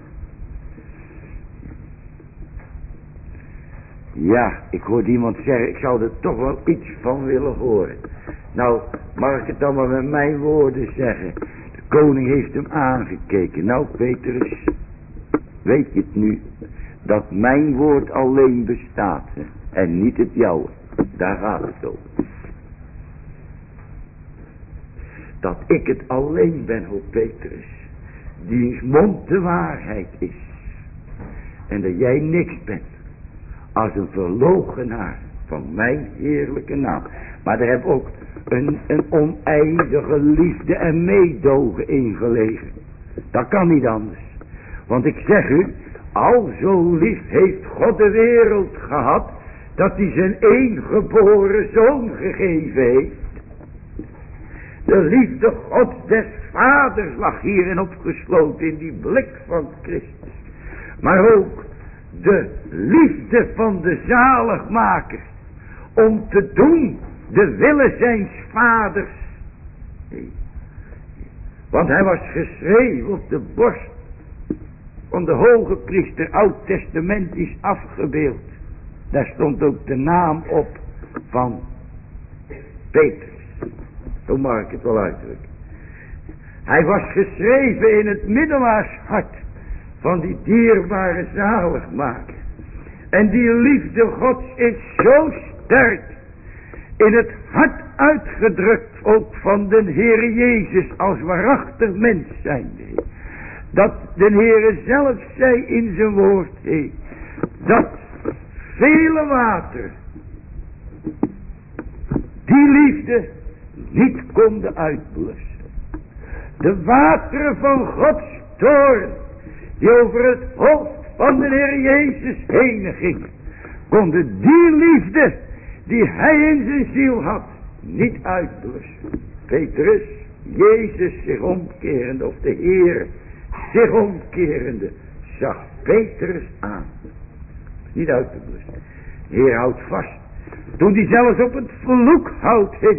Ja, ik hoorde iemand zeggen, ik zou er toch wel iets van willen horen. Nou, mag ik het dan maar met mijn woorden zeggen. De koning heeft hem aangekeken. Nou, Petrus, weet je het nu, dat mijn woord alleen bestaat, hè? En niet het jouwe. Daar gaat het over. Dat ik het alleen ben, o Petrus, diens mond de waarheid is. En dat jij niks bent als een verloochenaar van mijn heerlijke naam. Maar er heb ook een, een oneindige liefde en meedogen ingelegen. Dat kan niet anders. Want ik zeg u, al zo lief heeft God de wereld gehad, dat hij zijn eengeboren zoon gegeven heeft. De liefde Gods des vaders lag hierin opgesloten, in die blik van Christus. Maar ook de liefde van de zaligmaker, om te doen de wille zijns vaders. Want hij was geschreven op de borst van de hoge priester, Oud Testament is afgebeeld. Daar stond ook de naam op van Petrus. Zo mag ik het wel uitdrukken. Hij was geschreven in het middelaarshart van die dierbare zaligmaker. En die liefde Gods is zo sterk in het hart uitgedrukt, ook van de Heere Jezus als waarachtig mens zijnde. Dat de Heere zelf zei in zijn woord, he, dat vele water die liefde niet konden uitblussen. De wateren van Gods toorn, die over het hoofd van de Heer Jezus heen gingen, konden die liefde die hij in zijn ziel had niet uitblussen. Petrus, Jezus zich omkerende, of de Heer zich omkerende, zag Petrus aan. Niet uit te blussen. De Heer houdt vast. Toen hij zelfs op het vloekhout hing,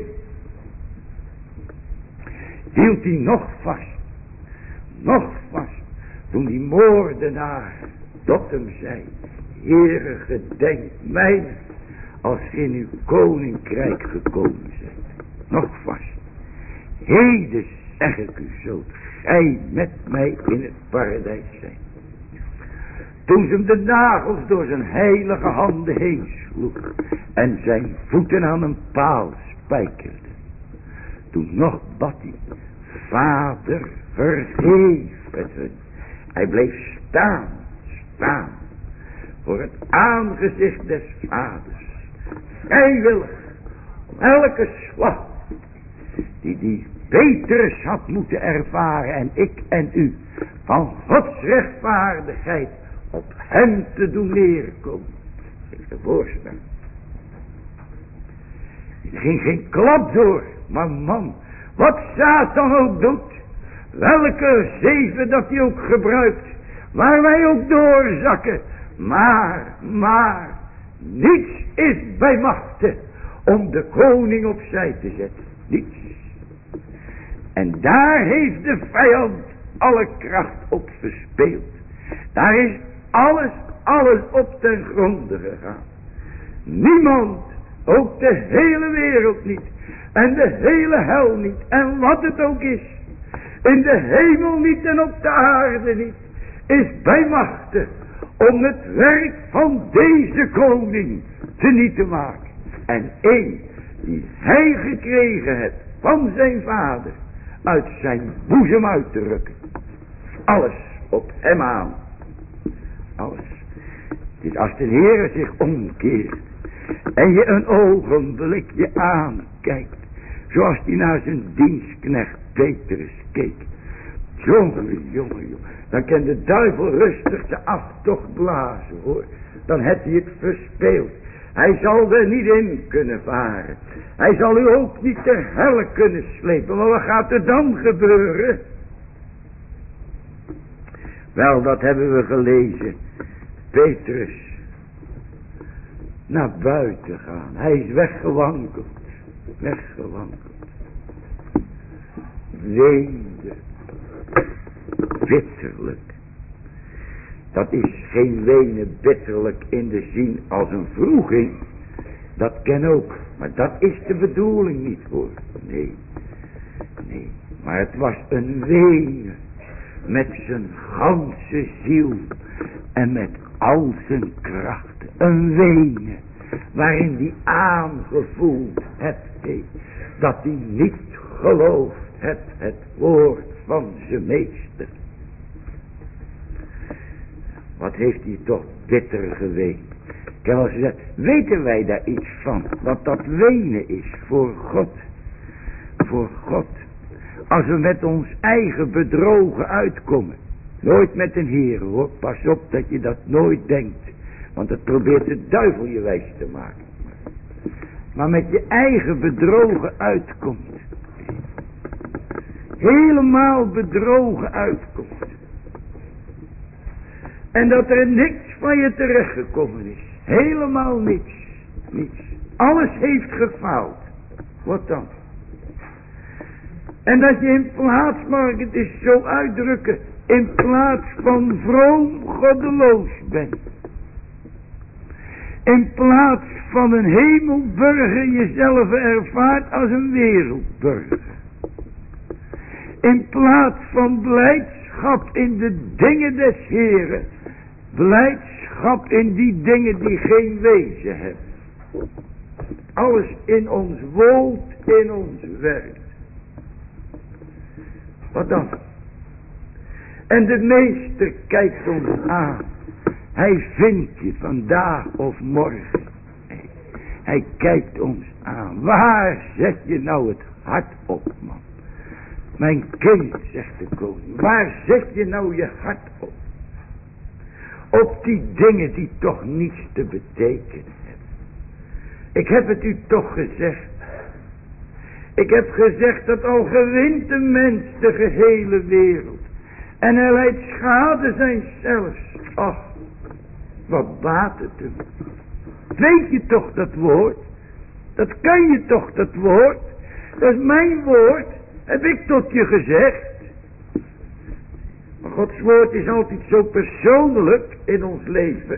hield hij nog vast. Nog vast. Toen die moordenaar tot hem zei, Heere, gedenk mij als in uw koninkrijk gekomen zijt. Nog vast. Heden zeg ik u, zult gij met mij in het paradijs zijn. Toen ze hem de nagels door zijn heilige handen heen sloeg en zijn voeten aan een paal spijkerde. Toen nog bad hij, Vader, vergeef het hun. Hij bleef staan, staan, voor het aangezicht des vaders. Vrijwillig, om elke slag die die Petrus had moeten ervaren, en ik en u, van Gods rechtvaardigheid op hem te doen neerkomen. Ik je voorstellen. Er ging geen klap door, maar man, wat Satan ook doet, welke zeven dat hij ook gebruikt, waar wij ook doorzakken, maar, maar, niets is bij machte om de koning opzij te zetten. Niets. En daar heeft de vijand alle kracht op verspeeld. Daar is alles, alles op ten gronde gegaan. Niemand, ook de hele wereld niet, en de hele hel niet, en wat het ook is, in de hemel niet en op de aarde niet, is bij machte om het werk van deze koning teniet te maken. En één die hij gekregen heeft van zijn vader, uit zijn boezem uit te rukken. Alles op hem aan. Alles. Dus als de Heere zich omkeert, En je een ogenblikje aankijkt. Zoals die naar zijn dienstknecht Petrus keek. Jongen, jongen, jongen. Dan kan de duivel rustig de aftocht blazen, hoor. Dan heeft hij het verspeeld. Hij zal er niet in kunnen varen. Hij zal u ook niet ter helle kunnen slepen. Maar wat gaat er dan gebeuren? Wel, dat hebben we gelezen. Petrus. Naar buiten gaan. Hij is weggewankeld. Weggewankeld. Weende. Bitterlijk. Dat is geen wenen bitterlijk in de zin als een wroeging. Dat ken ook. Maar dat is de bedoeling niet, hoor. Nee. Nee. Maar het was een wenen. Met zijn ganse ziel. En met al zijn krachten. Een wenen. Waarin die aangevoeld heeft. Dat hij niet gelooft. Het, het woord van zijn meester. Wat heeft hij toch bitter geweend. Ik heb al gezegd, weten wij daar iets van? Wat dat wenen is voor God. Voor God. Als we met ons eigen bedrogen uitkomen. Nooit met een Heer, hoor. Pas op dat je dat nooit denkt. Want het probeert de duivel je wijs te maken. Maar met je eigen bedrogen uitkomt. Helemaal bedrogen uitkomt. En dat er niks van je terechtgekomen is. Helemaal niks. Niets. Alles heeft gefaald. Wat dan? En dat je in plaats, mag ik het eens zo uitdrukken, in plaats van vroom goddeloos bent. In plaats van een hemelburger jezelf ervaart als een wereldburger. In plaats van blijdschap in de dingen des Heren. Blijdschap in die dingen die geen wezen hebben. Alles in ons woont, in ons werkt. Wat dan? En de meester kijkt ons aan. Hij vindt je vandaag of morgen. Hij kijkt ons aan. Waar zet je nou het hart op, man? Mijn kind, zegt de koning. Waar zet je nou je hart op? Op die dingen die toch niets te betekenen hebben. Ik heb het u toch gezegd. Ik heb gezegd dat al gewint de mens de gehele wereld. En hij leidt schade zijn zelfs. Ach, wat baat het hem. Weet je toch dat woord? Dat kan je toch dat woord? Dat is mijn woord. Heb ik tot je gezegd. Maar Gods woord is altijd zo persoonlijk in ons leven.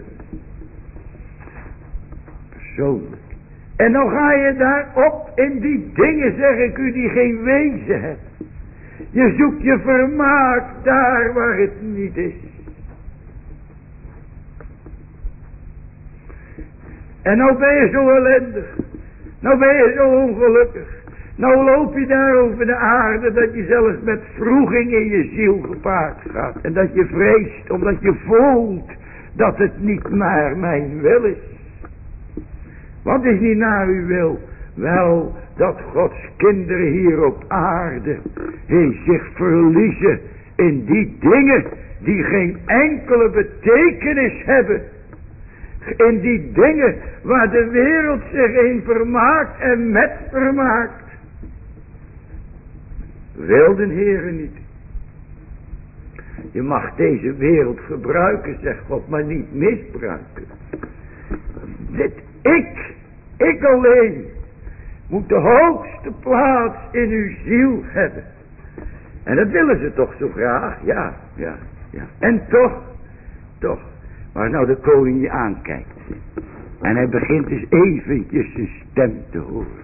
Persoonlijk. En dan ga je daarop in die dingen, zeg ik u, die geen wezen hebben. Je zoekt je vermaak daar waar het niet is. En nou ben je zo ellendig. Nou ben je zo ongelukkig. Nou loop je daar over de aarde dat je zelfs met wroeging in je ziel gepaard gaat. En dat je vreest omdat je voelt dat het niet naar mijn wil is. Wat is niet naar uw wil? Wel, dat Gods kinderen hier op aarde he, zich verliezen in die dingen die geen enkele betekenis hebben. In die dingen waar de wereld zich in vermaakt en met vermaakt. Wil de Heere niet. Je mag deze wereld gebruiken, zegt God, maar niet misbruiken. Dit ik, ik alleen, moet de hoogste plaats in uw ziel hebben. En dat willen ze toch zo graag, ja, ja, ja. En toch, toch, waar nou de koning je aankijkt. En hij begint dus eventjes zijn stem te horen.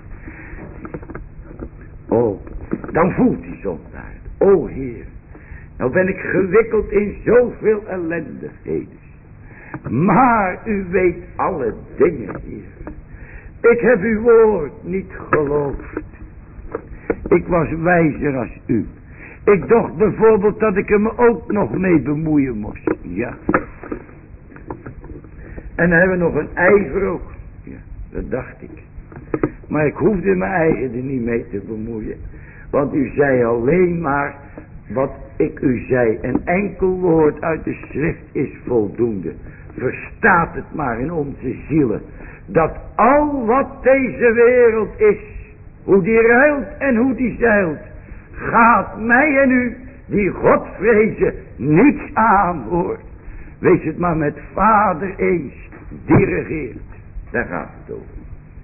Oh, dan voelt hij zondaar. O Heer, nou ben ik gewikkeld in zoveel ellendigheden. Maar u weet alle dingen, Heer. Ik heb uw woord niet geloofd. Ik was wijzer als u. Ik dacht bijvoorbeeld dat ik er me ook nog mee bemoeien moest. Ja. En dan hebben we nog een ijver ook. Ja. dat dacht ik. Maar ik hoefde mijn eigen er niet mee te bemoeien. Want u zei alleen maar wat ik u zei. Een enkel woord uit de schrift is voldoende. Verstaat het maar in onze zielen. Dat al wat deze wereld is, hoe die ruilt en hoe die zeilt, gaat mij en u, die God vrezen, niets aan hoor. Wees het maar met Vader eens, die regeert. Daar gaat het over.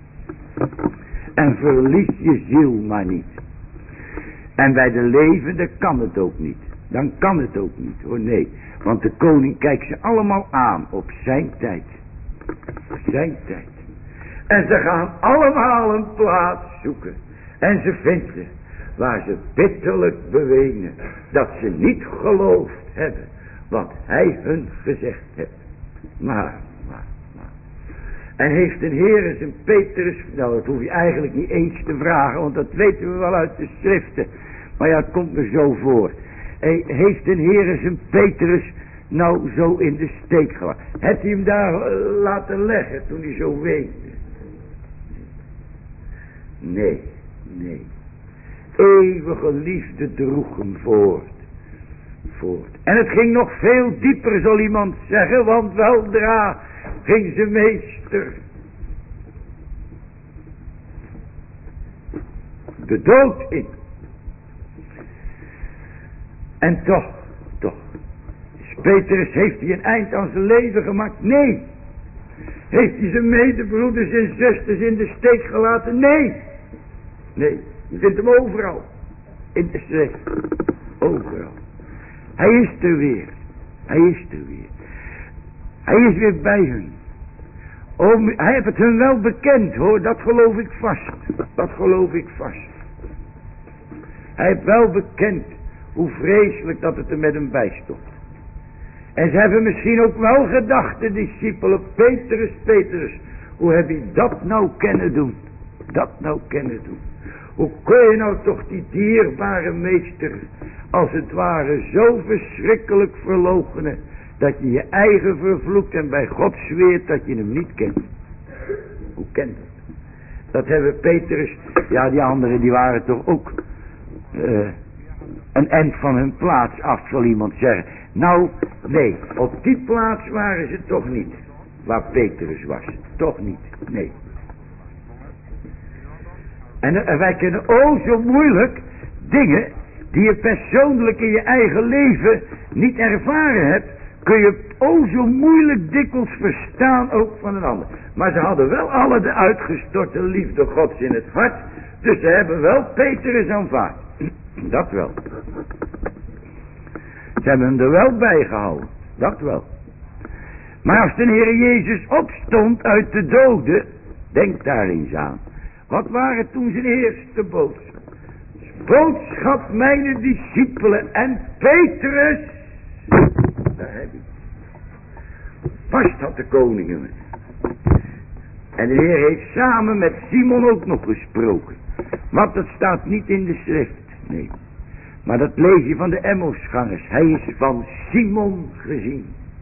En verlies je ziel maar niet. En bij de levenden kan het ook niet. Dan kan het ook niet hoor, nee. Want de koning kijkt ze allemaal aan op zijn tijd. Op zijn tijd. En ze gaan allemaal een plaats zoeken. En ze vinden waar ze bitterlijk bewenen dat ze niet geloofd hebben wat hij hun gezegd heeft. Maar, maar, maar. En heeft een Heer zijn Petrus, nou dat hoef je eigenlijk niet eens te vragen, want dat weten we wel uit de schriften. Maar ja, het komt me zo voor. Hij heeft een Heer zijn Petrus nou zo in de steek gelaten. Heeft hij hem daar uh, laten leggen toen hij zo weende? Nee, nee. Eeuwige liefde droeg hem voort. Voort. En het ging nog veel dieper, zal iemand zeggen, want weldra ging zijn meester de dood in. En toch, toch, Petrus, heeft hij een eind aan zijn leven gemaakt? Nee. Heeft hij zijn medebroeders en zusters in de steek gelaten? Nee. Nee, je vindt hem overal. In de schrift. Overal. Hij is er weer. Hij is er weer. Hij is weer bij hun. Oh, hij heeft het hun wel bekend hoor, dat geloof ik vast. Dat geloof ik vast. Hij heeft wel bekend hoe vreselijk dat het er met hem bij stond. En ze hebben misschien ook wel gedacht, de discipelen, Petrus, Petrus, hoe heb je dat nou kunnen doen? Dat nou kunnen doen. Hoe kun je nou toch die dierbare meester, als het ware, zo verschrikkelijk verloochenen, dat je je eigen vervloekt en bij God zweert dat je hem niet kent. Hoe kent het? Dat hebben Petrus, ja die anderen die waren toch ook uh, een end van hun plaats af, zal iemand zeggen. Nou, nee, op die plaats waren ze toch niet, waar Petrus was. Toch niet, nee. En, en wij kunnen oh zo moeilijk dingen die je persoonlijk in je eigen leven niet ervaren hebt, kun je oh zo moeilijk dikwijls verstaan ook van een ander. Maar ze hadden wel alle de uitgestorte liefde Gods in het hart, dus ze hebben wel Petrus aanvaard. Dat wel. Ze hebben hem er wel bij gehouden. Dat wel. Maar als de Heer Jezus opstond uit de doden, denk daar eens aan. Wat waren toen zijn eerste boodschap? Boodschap mijn discipelen en Petrus. Daar heb je. Vast had de koning hem. En de Heer heeft samen met Simon ook nog gesproken. Want dat staat niet in de schrift. Nee. Maar dat lees je van de Emmausgangers. Hij is van Simon gezien.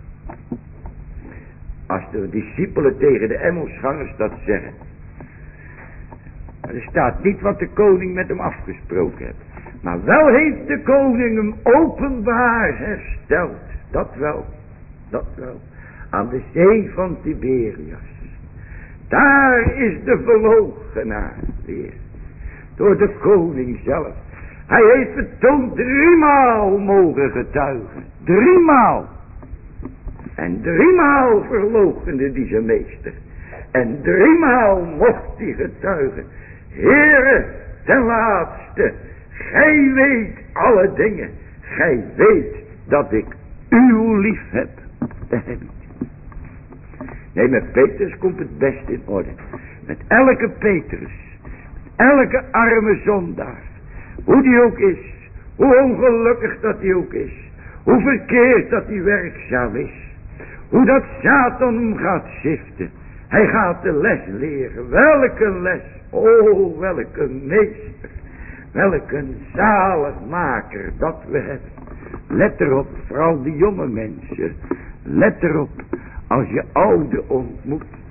Als de discipelen tegen de Emmausgangers dat zeggen. Maar er staat niet wat de koning met hem afgesproken heeft. Maar wel heeft de koning hem openbaar hersteld. Dat wel. Dat wel. Aan de zee van Tiberias. Daar is de verloochenaar weer. Door de koning zelf. Hij heeft het toen driemaal mogen getuigen. Driemaal. En driemaal verloochende die zijn meester. En driemaal mocht hij getuigen. Heere, ten laatste, gij weet alle dingen. Gij weet dat ik u lief heb. Dat heb ik. Nee, met Petrus komt het best in orde. Met elke Petrus. Met elke arme zondaar. Hoe die ook is. Hoe ongelukkig dat hij ook is. Hoe verkeerd dat hij werkzaam is. Hoe dat Satan hem gaat ziften. Hij gaat de les leren. Welke les. Oh, welke meester. Welke zaligmaker dat we hebben. Let erop, vooral de jonge mensen. Let erop. Als je oude ontmoet.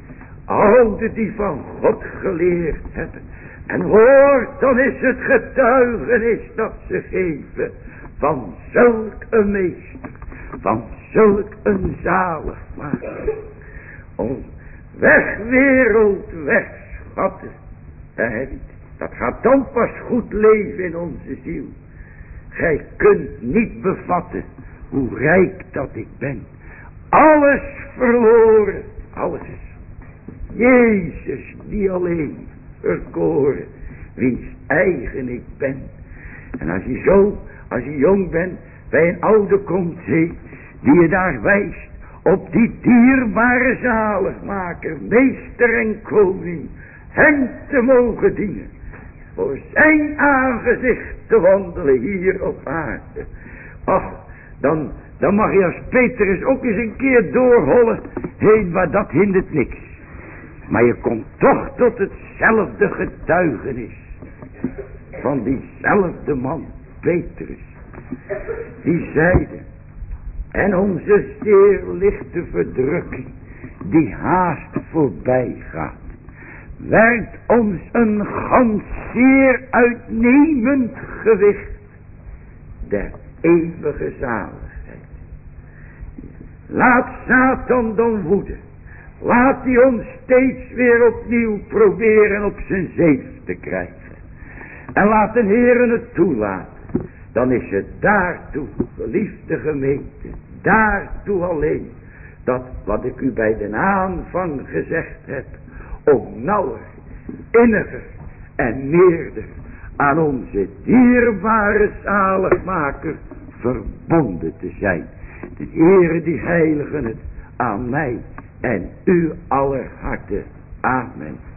ouden die van God geleerd hebben. En hoor, dan is het getuigenis dat ze geven van zulk een meester, van zulk een zaligmaker. O, weg wereld, weg schatten. En dat gaat dan pas goed leven in onze ziel. Gij kunt niet bevatten hoe rijk dat ik ben. Alles verloren, alles. Jezus die alleen verkoren, wiens eigen ik ben. En als je zo, als je jong bent, bij een oude komt, hé, die je daar wijst op die dierbare zaligmaker, meester en koning, hem te mogen dienen, voor zijn aangezicht te wandelen hier op aarde. Ach, dan, dan mag je als Petrus ook eens een keer doorhollen, heen, maar dat hindert niks. Maar je komt toch tot hetzelfde getuigenis van diezelfde man, Petrus. Die zeide, en onze zeer lichte verdrukking, die haast voorbij gaat, werkt ons een gans zeer uitnemend gewicht der eeuwige zaligheid. Laat Satan dan woeden. Laat hij ons steeds weer opnieuw proberen op zijn zeef te krijgen. En laat de Heere het toelaten. Dan is het daartoe, geliefde gemeente, daartoe alleen, dat wat ik u bij de aanvang gezegd heb, om nauwer, inniger en meerder aan onze dierbare zaligmaker verbonden te zijn. De Heere die heiligen het aan mij en u aller harte. Amen.